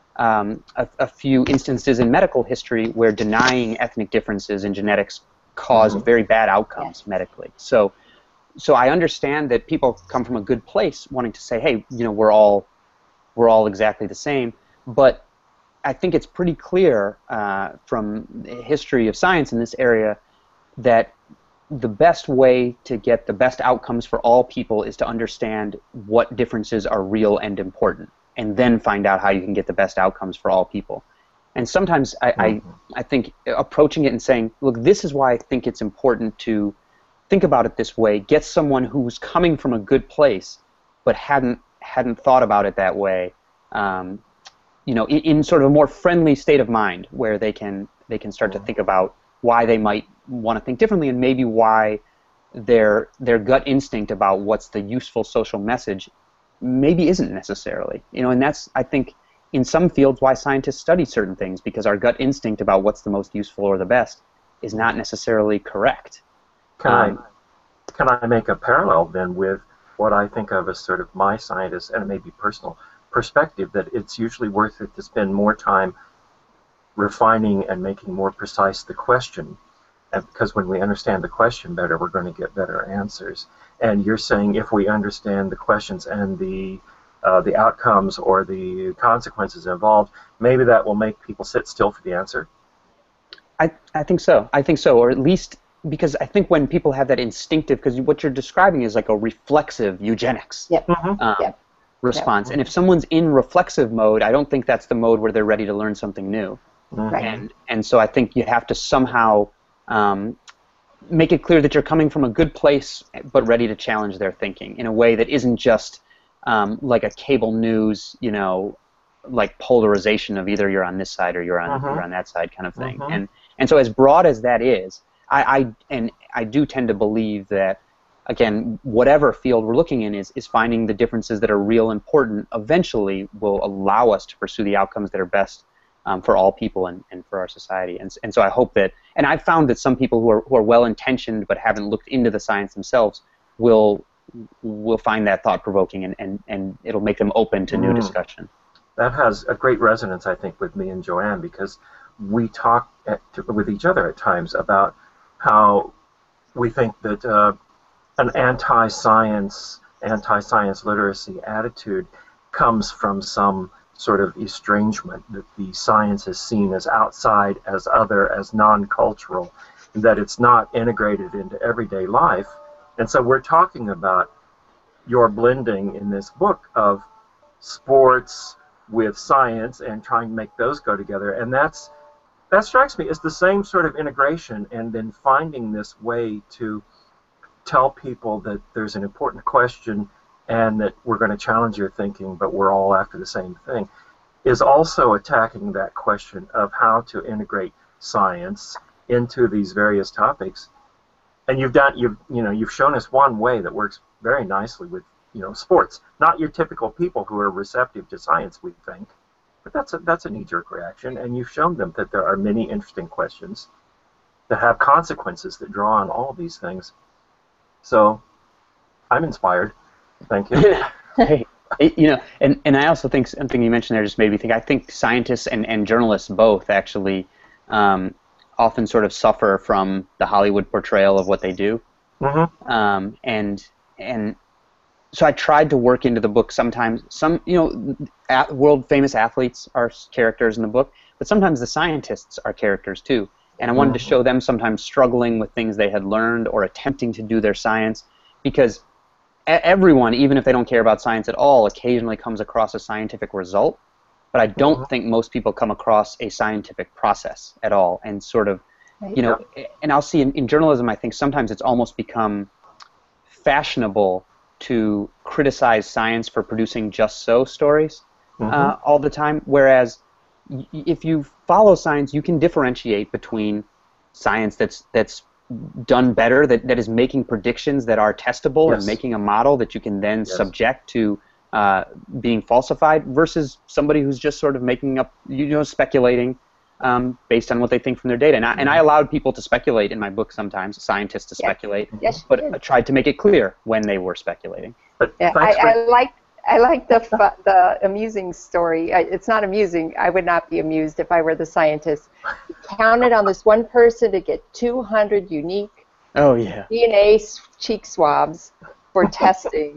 um, a, a few instances in medical history where denying ethnic differences in genetics cause mm-hmm. very bad outcomes yes. medically. So, so I understand that people come from a good place wanting to say, hey, you know, we're all we're all exactly the same, but I think it's pretty clear uh, from the history of science in this area that the best way to get the best outcomes for all people is to understand what differences are real and important, and then find out how you can get the best outcomes for all people. And sometimes I, mm-hmm. I, I think approaching it and saying, look, this is why I think it's important to think about it this way, get someone who's coming from a good place but hadn't hadn't thought about it that way, um, you know, in, in sort of a more friendly state of mind where they can they can start to think about why they might want to think differently, and maybe why their their gut instinct about what's the useful social message maybe isn't necessarily, you know, and that's, I think, in some fields why scientists study certain things, because our gut instinct about what's the most useful or the best is not necessarily correct. Can um, I can I make a parallel then with what I think of as sort of my scientist, and it may be personal perspective, that it's usually worth it to spend more time refining and making more precise the question, and because when we understand the question better, we're going to get better answers. And you're saying if we understand the questions and the uh, the outcomes or the consequences involved, maybe that will make people sit still for the answer? I, I think so. I think so, or at least, because I think when people have that instinctive, because what you're describing is like a reflexive eugenics yep. um, yep. response. Yep. And if someone's in reflexive mode, I don't think that's the mode where they're ready to learn something new. Mm-hmm. And and so I think you have to somehow um, make it clear that you're coming from a good place, but ready to challenge their thinking in a way that isn't just um, like a cable news, you know, like polarization of either you're on this side or you're on mm-hmm. you're on that side kind of thing. Mm-hmm. And and so as broad as that is, I, I and I do tend to believe that, again, whatever field we're looking in is is finding the differences that are real important eventually will allow us to pursue the outcomes that are best um, for all people and, and for our society. And and so I hope that, and I've found that some people who are who are well intentioned but haven't looked into the science themselves will will find that thought provoking, and, and, and it'll make them open to new mm. discussion. That has a great resonance, I think, with me and Joanne, because we talk at, to, with each other at times about how we think that uh, an anti-science, anti-science literacy attitude comes from some sort of estrangement, that the science is seen as outside, as other, as non-cultural, that it's not integrated into everyday life. And so we're talking about your blending in this book of sports with science and trying to make those go together, and that's that strikes me as the same sort of integration, and then finding this way to tell people that there's an important question and that we're going to challenge your thinking, but we're all after the same thing, is also attacking that question of how to integrate science into these various topics. And you've done, you've, you know, you've shown us one way that works very nicely with, you know, sports. Not your typical people who are receptive to science, we think, but that's a, that's a knee-jerk reaction, and you've shown them that there are many interesting questions that have consequences that draw on all of these things. So I'm inspired. Thank you. Hey, you know, and, and I also think something you mentioned there just made me think, I think scientists and, and journalists both actually um, often sort of suffer from the Hollywood portrayal of what they do. Mm-hmm. Um, and and so I tried to work into the book sometimes. Some, you know, at world famous athletes are characters in the book, but sometimes the scientists are characters too. And I wanted to show them sometimes struggling with things they had learned or attempting to do their science, because everyone, even if they don't care about science at all, occasionally comes across a scientific result. But I don't mm-hmm. think most people come across a scientific process at all. And sort of, you know, and I'll see in, in journalism, I think sometimes it's almost become fashionable to criticize science for producing just so stories mm-hmm. uh, all the time, whereas y if you follow science, you can differentiate between science that's that's done better, that, that is making predictions that are testable yes. and making a model that you can then yes. subject to uh, being falsified, versus somebody who's just sort of making up, you know, speculating um, based on what they think from their data. And I, and I allowed people to speculate in my book sometimes, scientists to yes. speculate, yes, but I tried to make it clear when they were speculating. But yeah, I, I like I like the the amusing story. I, it's not amusing. I would not be amused if I were the scientist. He counted on this one person to get two hundred unique oh, yeah. D N A cheek swabs for testing,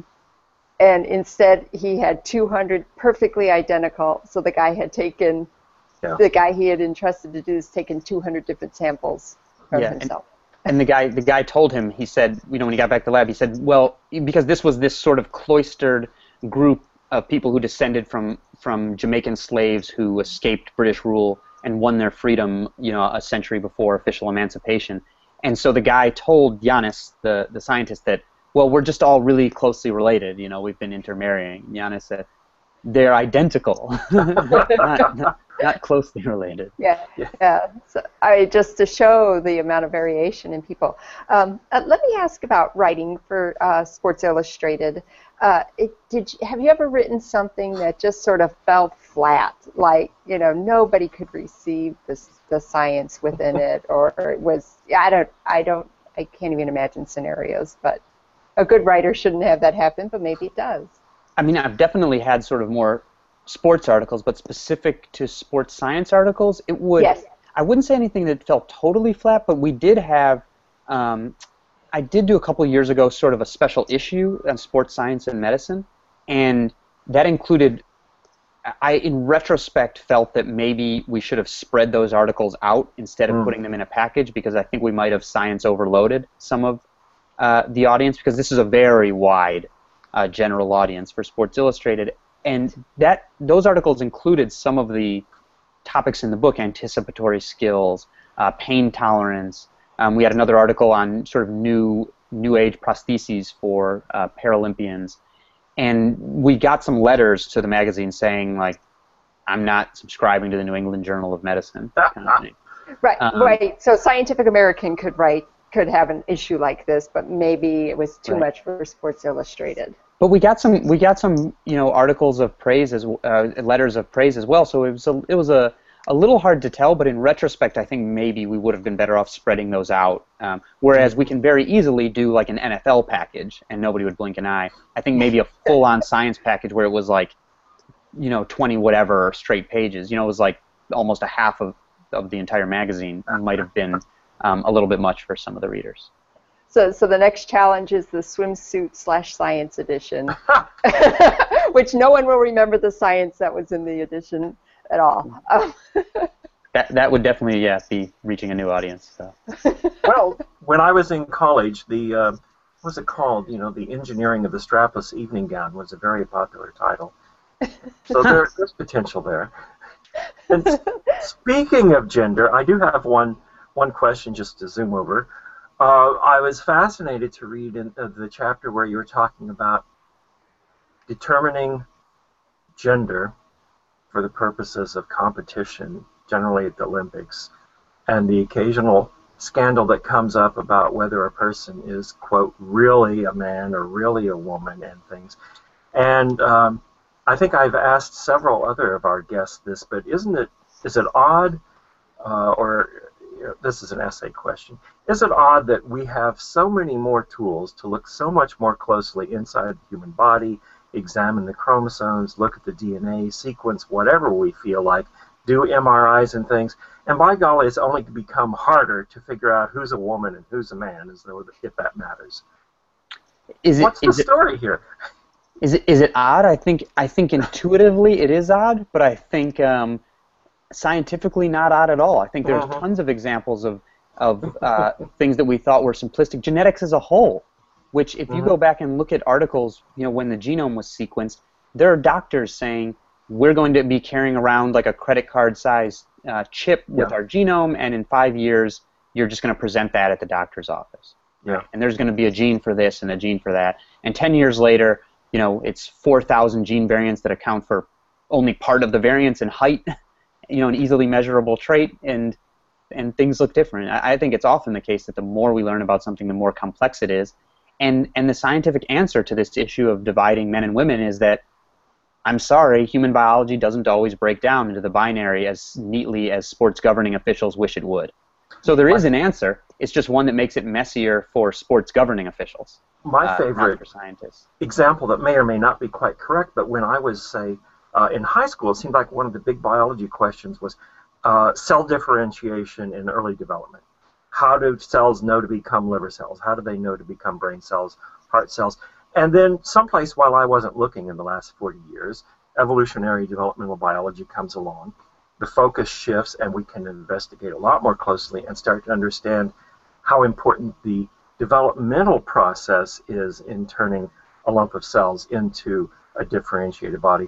and instead he had two hundred perfectly identical. So the guy had taken, yeah. the guy he had entrusted to do this, taken two hundred different samples from yeah, himself. And, and the guy, the guy told him. He said, you know, when he got back to the lab, he said, well, because this was this sort of cloistered group of people who descended from from Jamaican slaves who escaped British rule and won their freedom, you know, a century before official emancipation. And so the guy told Giannis, the the scientist, that, well, we're just all really closely related. You know, we've been intermarrying. Giannis said, they're identical, not, not, not closely related. Yeah, yeah. So, I just to show the amount of variation in people. Um, uh, let me ask about writing for uh, Sports Illustrated. Uh, it, did you, have you ever written something that just sort of fell flat, like, you know, nobody could receive this the science within it, or, or it was I don't I don't I can't even imagine scenarios, but a good writer shouldn't have that happen, but maybe it does. I mean, I've definitely had sort of more sports articles, but specific to sports science articles, it would. Yes. I wouldn't say anything that felt totally flat, but we did have. Um, I did do a couple of years ago sort of a special issue on sports science and medicine, and that included. I, in retrospect, felt that maybe we should have spread those articles out instead of mm. putting them in a package, because I think we might have science overloaded some of uh, the audience, because this is a very wide uh, general audience for Sports Illustrated, and that those articles included some of the topics in the book: anticipatory skills, uh, pain tolerance. Um, we had another article on sort of new new age prostheses for uh, Paralympians. And we got some letters to the magazine saying, like, I'm not subscribing to the New England Journal of Medicine. Kind of thing. Right, um, right. So Scientific American could write, could have an issue like this, but maybe it was too right. much for Sports Illustrated. But we got some, we got some, you know, articles of praise as, uh, letters of praise as well. So it was a, it was a, a little hard to tell. But in retrospect, I think maybe we would have been better off spreading those out. Um, whereas we can very easily do like an N F L package, and nobody would blink an eye. I think maybe a full-on science package where it was like, you know, twenty whatever straight pages. You know, it was like almost a half of of the entire magazine. Might have been um, a little bit much for some of the readers. So, so the next challenge is the swimsuit slash science edition, which no one will remember the science that was in the edition at all. Um, that that would definitely, yeah, be reaching a new audience. So. Well, when I was in college, the uh, what was it called? You know, the engineering of the strapless evening gown was a very popular title. So there, there's potential there. And speaking of gender, I do have one one question just to zoom over. Uh, I was fascinated to read in uh, the chapter where you were talking about determining gender for the purposes of competition, generally at the Olympics, and the occasional scandal that comes up about whether a person is, quote, really a man or really a woman and things. And um, I think I've asked several other of our guests this, but isn't it, is it odd, uh, or you know, this is an essay question, is it odd that we have so many more tools to look so much more closely inside the human body, examine the chromosomes, look at the D N A, sequence whatever we feel like, do M R Is and things, and by golly, it's only become harder to figure out who's a woman and who's a man, as though if that matters. Is it, What's the is story it, here? Is it is it odd? I think I think intuitively it is odd, but I think um, scientifically not odd at all. I think there's Uh-huh. tons of examples of of uh, things that we thought were simplistic. Genetics as a whole, which if you Uh-huh. go back and look at articles, you know, when the genome was sequenced, there are doctors saying we're going to be carrying around like a credit card size uh, chip with Yeah. our genome, and in five years you're just going to present that at the doctor's office. Yeah. And there's going to be a gene for this and a gene for that. And ten years later, you know, it's four thousand gene variants that account for only part of the variance in height, you know, an easily measurable trait, and and things look different. I, I think it's often the case that the more we learn about something, the more complex it is. And and the scientific answer to this issue of dividing men and women is that, I'm sorry, human biology doesn't always break down into the binary as neatly as sports governing officials wish it would. So there is an answer. It's just one that makes it messier for sports governing officials. My uh, favorite not for scientists. example that may or may not be quite correct, but when I was, say, uh, in high school, it seemed like one of the big biology questions was uh, cell differentiation in early development. How do cells know to become liver cells? How do they know to become brain cells, heart cells? And then someplace while I wasn't looking in the last forty years, evolutionary developmental biology comes along. The focus shifts, and we can investigate a lot more closely and start to understand how important the developmental process is in turning a lump of cells into a differentiated body.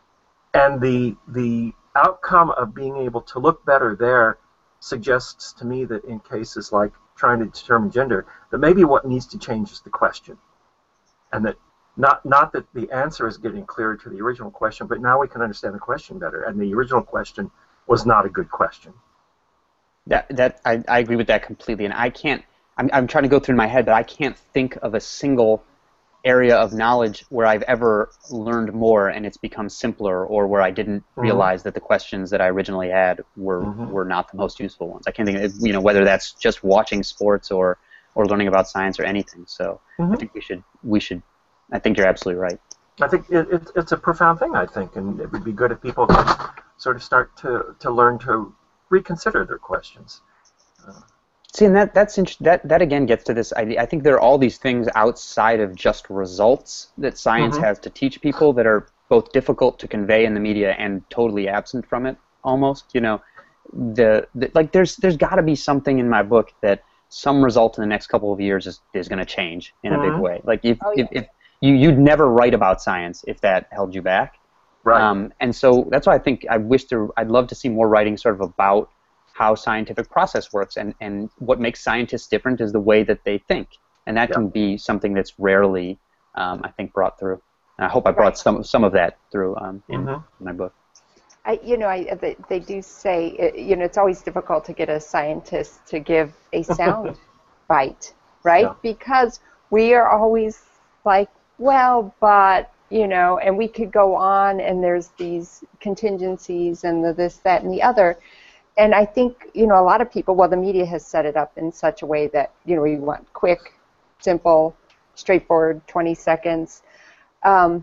And the the outcome of being able to look better there suggests to me that in cases like trying to determine gender, that maybe what needs to change is the question. And that not not that the answer is getting clearer to the original question, but now we can understand the question better. And the original question was not a good question. That that I, I agree with that completely, and I can't. I'm I'm trying to go through in my head, but I can't think of a single area of knowledge where I've ever learned more and it's become simpler, or where I didn't Mhm. realize that the questions that I originally had were Mhm. were not the most useful ones. I can't think of, you know, whether that's just watching sports or or learning about science or anything. So Mhm. I think we should we should. I think you're absolutely right. I think it, it, it's a profound thing, I think, and it would be good if people could sort of start to, to learn to reconsider their questions. Uh, See, and that that's int- that that again gets to this idea. I think there are all these things outside of just results that science Mhm. has to teach people that are both difficult to convey in the media and totally absent from it. Almost, you know, the, the like there's there's got to be something in my book that some result in the next couple of years is is going to change in a big Mhm. way. Like if, Oh, if yeah. if you you'd never write about science if that held you back. right. Um, and so that's why I think I wish there. I'd love to see more writing sort of about how scientific process works, and, and what makes scientists different is the way that they think, and that Yeah. can be something that's rarely, um, I think, brought through. And I hope I brought Right. some some of that through um, in, Mhm. in my book. I, you know, I, they, they do say, uh, you know, it's always difficult to get a scientist to give a sound bite, right? Yeah. Because we are always like, well, but, you know, and we could go on, and there's these contingencies and the this, that, and the other. And I think, you know, a lot of people, well, the media has set it up in such a way that, you know, you want quick, simple, straightforward, twenty seconds. Um,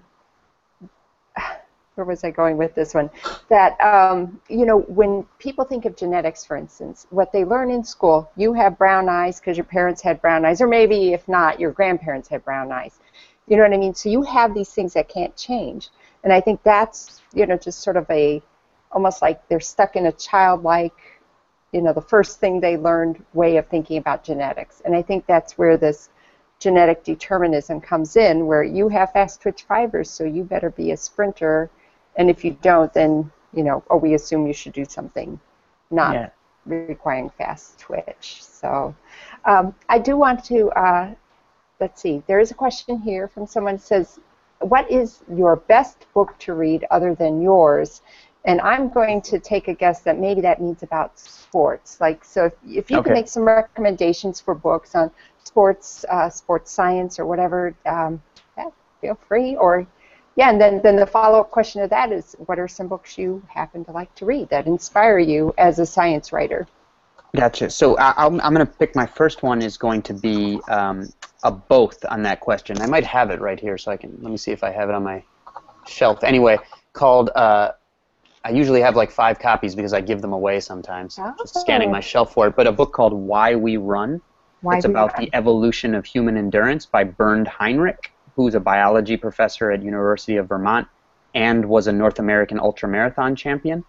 where was I going with this one? That, um, you know, when people think of genetics, for instance, what they learn in school, you have brown eyes because your parents had brown eyes, or maybe if not, your grandparents had brown eyes. You know what I mean? So you have these things that can't change. And I think that's, you know, just sort of a, almost like they're stuck in a childlike, you know, the first thing they learned way of thinking about genetics. And I think that's where this genetic determinism comes in, where you have fast twitch fibers, so you better be a sprinter. And if you don't, then, you know, or we assume you should do something not Yeah. requiring fast twitch. So um, I do want to, uh, let's see, there is a question here from someone who says, what is your best book to read other than yours? And I'm going to take a guess that maybe that means about sports. Like, so if, if you Okay. can make some recommendations for books on sports, uh, sports science, or whatever, um, yeah, feel free. Or, yeah, and then, then the follow-up question to that is, what are some books you happen to like to read that inspire you as a science writer? Gotcha. So I, I'm, I'm going to pick my first one is going to be um, a both on that question. I might have it right here, so I can, let me see if I have it on my shelf. Anyway, called, uh, I usually have like five copies because I give them away sometimes, Oh. just scanning my shelf for it, but a book called Why We Run. Why it's We about Run. the evolution of human endurance by Bernd Heinrich, who's a biology professor at University of Vermont and was a North American ultramarathon champion.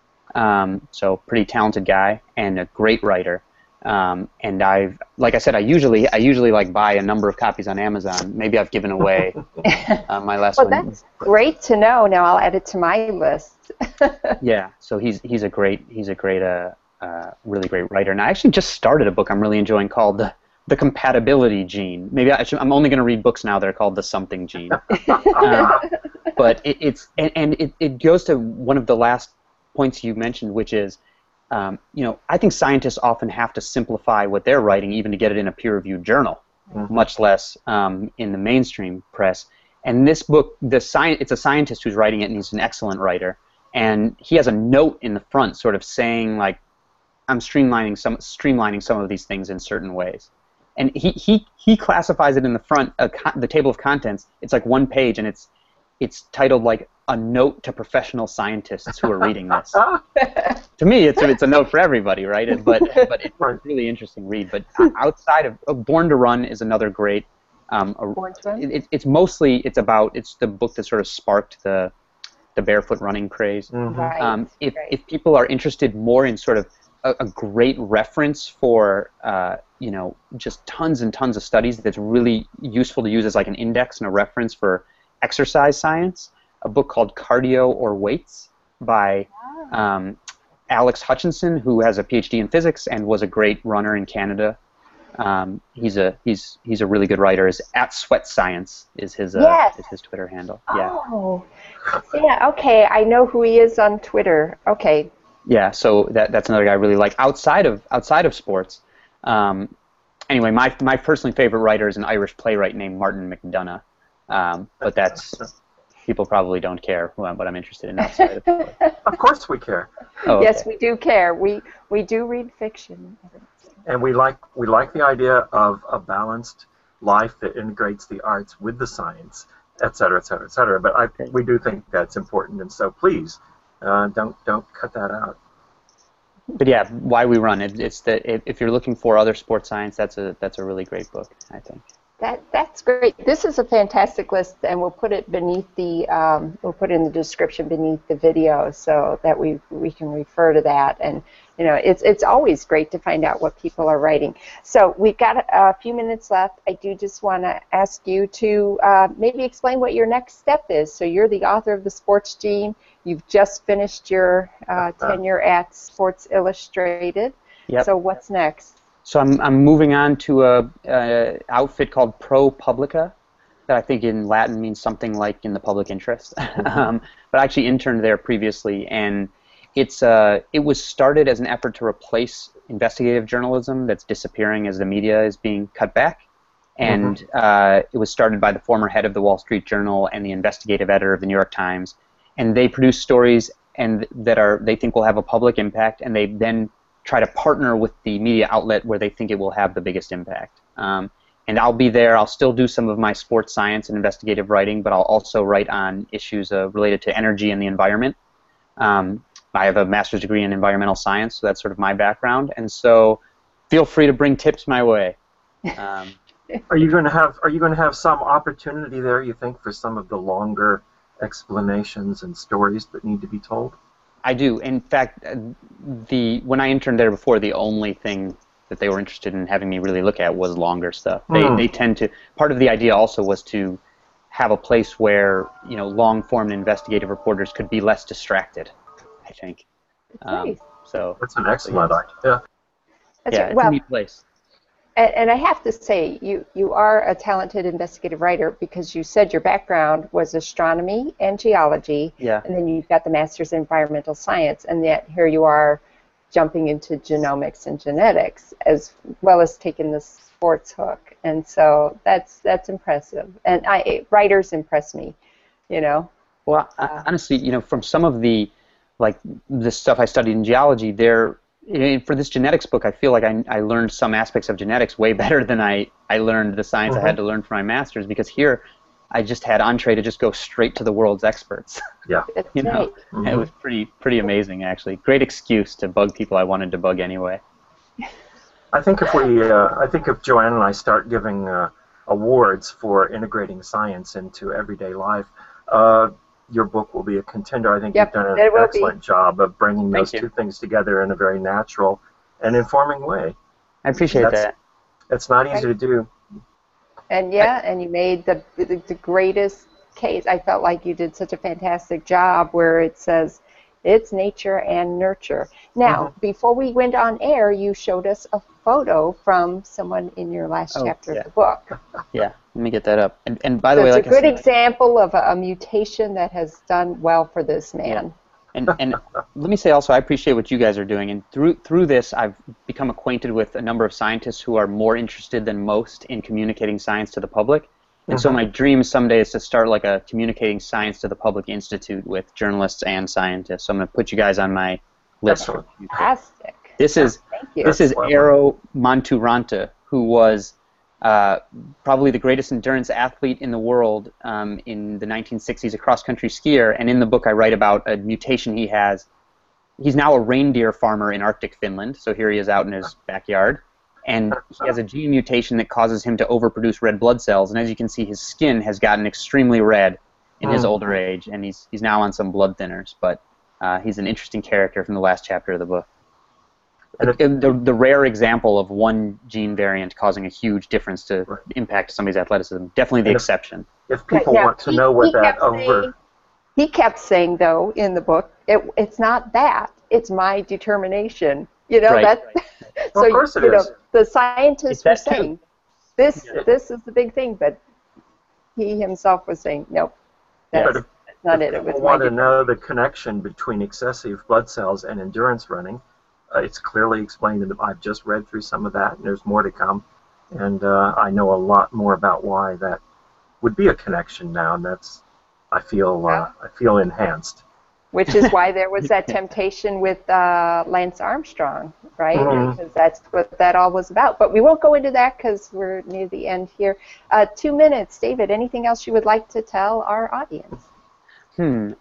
Um, so pretty talented guy and a great writer. Um, and I've, like I said, I usually I usually like buy a number of copies on Amazon. Maybe I've given away uh, my last Well, one. that's great to know. Now I'll add it to my list. Yeah, so he's he's a great he's a great uh, uh, really great writer. And I actually just started a book I'm really enjoying called the the Compatibility Gene. Maybe I should, I'm only going to read books now that are called the Something Gene. uh, but it, it's and, and it, it goes to one of the last points you mentioned, which is, um, you know, I think scientists often have to simplify what they're writing even to get it in a peer-reviewed journal, mm-hmm. much less um, in the mainstream press. And this book, the sci- it's a scientist who's writing it, and he's an excellent writer. And he has a note in the front, sort of saying, like, I'm streamlining some streamlining some of these things in certain ways. And he he he classifies it in the front, uh, co- the table of contents. It's like one page, and it's it's titled like a note to professional scientists who are reading this. To me, it's a, it's a note for everybody, right? And, but but it's a really interesting read. But outside of uh, Born to Run is another great. Um, a, Born to Run? It, it's mostly it's about it's the book that sort of sparked the the barefoot running craze. Mm-hmm. Right. Um, if right. if people are interested more in sort of a, a great reference for uh, you know just tons and tons of studies that's really useful to use as like an index and a reference for exercise science, a book called Cardio or Weights by um, Alex Hutchinson, who has a P H D in physics and was a great runner in Canada. Um, he's a he's he's a really good writer. Is at Sweat Science is his uh, yes. is his Twitter handle. Yeah. Oh, yeah. Okay, I know who he is on Twitter. Okay. Yeah. So that that's another guy I really like outside of outside of sports. Um, anyway, my my personally favorite writer is an Irish playwright named Martin McDonagh. Um, but that's people probably don't care what I'm interested in outside of sports. Of course we care. Oh, okay. Yes, we do care. We we do read fiction. And we like we like the idea of a balanced life that integrates the arts with the science, et cetera, et cetera, et cetera. But I we do think that's important, and so please uh, don't don't cut that out. But yeah, Why We Run. It, it's that if you're looking for other sports science, that's a that's a really great book, I think. That that's great. This is a fantastic list, and we'll put it beneath the um, we'll put it in the description beneath the video so that we we can refer to that. And you know, it's it's always great to find out what people are writing. So we've got a, a few minutes left. I do just want to ask you to uh, maybe explain what your next step is. So you're the author of The Sports Gene. You've just finished your uh, tenure at Sports Illustrated. Yep. So what's next? So I'm I'm moving on to a, a outfit called ProPublica, that I think in Latin means something like in the public interest. um, but I actually interned there previously, and it's uh it was started as an effort to replace investigative journalism that's disappearing as the media is being cut back, and mm-hmm. uh, it was started by the former head of the Wall Street Journal and the investigative editor of the New York Times, and they produce stories and that are they think will have a public impact, and they then try to partner with the media outlet where they think it will have the biggest impact. Um, and I'll be there. I'll still do some of my sports science and investigative writing, but I'll also write on issues uh, related to energy and the environment. Um, I have a master's degree in environmental science, so that's sort of my background. And so feel free to bring tips my way. Um, are you going to have Are you going to have some opportunity there, you think, for some of the longer explanations and stories that need to be told? I do. In fact, the when I interned there before, the only thing that they were interested in having me really look at was longer stuff. They mm. they tend to. Part of the idea also was to have a place where you know long-form investigative reporters could be less distracted, I think. Um, so that's an excellent so, yeah. idea. That's yeah, right. it's well, a neat place. And, and I have to say, you, you are a talented investigative writer because you said your background was astronomy and geology, Yeah. and then you've got the master's in environmental science, and yet here you are jumping into genomics and genetics as well as taking the sports hook. And so that's that's impressive. And I writers impress me, you know. Well, I, honestly, you know, from some of the like the stuff I studied in geology, there. You know, for this genetics book, I feel like I, I learned some aspects of genetics way better than I, I learned the science mm-hmm. I had to learn for my master's, because here I just had entree to just go straight to the world's experts. Yeah. you know, mm-hmm. It was pretty pretty amazing, actually. Great excuse to bug people I wanted to bug anyway. I think if we, uh, I think if Joanne and I start giving uh, awards for integrating science into everyday life, uh, your book will be a contender. I think yep, you've done an excellent be. job of bringing Thank those you. two things together in a very natural and informing way. I appreciate That's, that. It's not easy to do. And yeah, and you made the, the the greatest case. I felt like you did such a fantastic job where it says it's nature and nurture. Now, mm-hmm. before we went on air, you showed us a photo from someone in your last oh, chapter yeah. of the book. Yeah, let me get that up. And, and by the so way, it's like a good I said, example of a, a mutation that has done well for this man. Yeah. And and let me say also, I appreciate what you guys are doing. And through through this, I've become acquainted with a number of scientists who are more interested than most in communicating science to the public. And mm-hmm. so my dream someday is to start like a communicating science to the public institute with journalists and scientists. So I'm going to put you guys on my list. Fantastic. This is this is Eero Manturanta, who was uh, probably the greatest endurance athlete in the world um, in the nineteen sixties, a cross-country skier. And in the book, I write about a mutation he has. He's now a reindeer farmer in Arctic Finland. So here he is out in his backyard. And he has a gene mutation that causes him to overproduce red blood cells. And as you can see, his skin has gotten extremely red in his older age. And he's, he's now on some blood thinners. But uh, he's an interesting character from the last chapter of the book. And the, the rare example of one gene variant causing a huge difference to impact somebody's athleticism. Definitely the if, exception. If people yeah, want to he, know what that saying, over... He kept saying, though, in the book, it, it's not that. It's my determination. You know, right. that. Well, so, of course it you is. know, the scientists were too. saying, this, yeah. this is the big thing, but he himself was saying, nope, that's, yeah, if, that's not if it. It was people my want to know the connection between excessive blood cells and endurance running, uh, it's clearly explained in the, I've just read through some of that, and there's more to come. And uh, I know a lot more about why that would be a connection now, and that's, I feel, uh, I feel enhanced. Which is why there was that temptation with uh, Lance Armstrong, right? Mm-hmm. Because that's what that all was about. But we won't go into that because we're near the end here. Uh, two minutes, David. Anything else you would like to tell our audience? Hmm.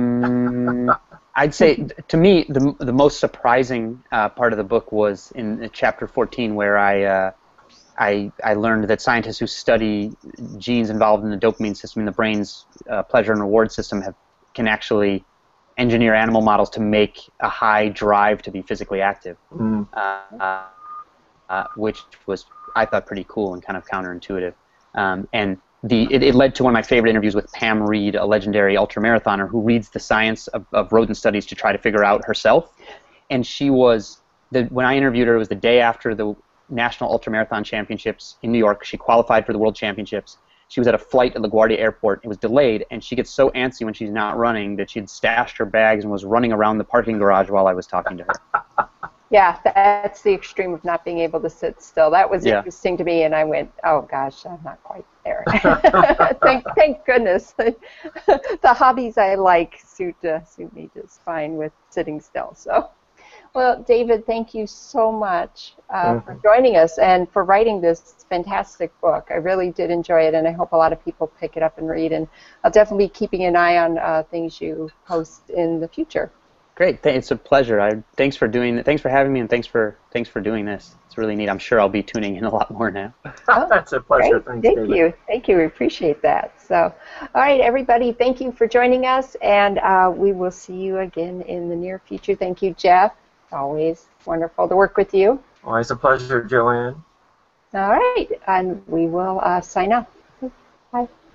Um, I'd say, to me, the the most surprising uh, part of the book was in chapter fourteen, where I uh, I I learned that scientists who study genes involved in the dopamine system in the brain's uh, pleasure and reward system have can actually engineer animal models to make a high drive to be physically active, mm. uh, uh, which was, I thought, pretty cool and kind of counterintuitive. Um, and the it, it led to one of my favorite interviews with Pam Reed, a legendary ultramarathoner who reads the science of, of rodent studies to try to figure out herself. And she was, the, when I interviewed her, it was the day after the National Ultramarathon Championships in New York. She qualified for the World Championships. She was at a flight at LaGuardia Airport. It was delayed, and she gets so antsy when she's not running that she'd stashed her bags and was running around the parking garage while I was talking to her. Yeah, that's the extreme of not being able to sit still. That was yeah. interesting to me, and I went, oh, gosh, I'm not quite there. thank, thank goodness. The hobbies I like suit, uh, suit me just fine with sitting still. So. Well, David, thank you so much uh, mm-hmm. for joining us and for writing this fantastic book. I really did enjoy it, and I hope a lot of people pick it up and read. And I'll definitely be keeping an eye on uh, things you post in the future. Great, it's a pleasure. I, thanks for doing. Thanks for having me, and thanks for thanks for doing this. It's really neat. I'm sure I'll be tuning in a lot more now. Oh, that's a pleasure. Great. Thanks, thank David. you, thank you. We appreciate that. So, all right, everybody, thank you for joining us, and uh, we will see you again in the near future. Thank you, Jeff. Always wonderful to work with you. Always a pleasure, Joanne. All right, and we will uh, sign off. Bye.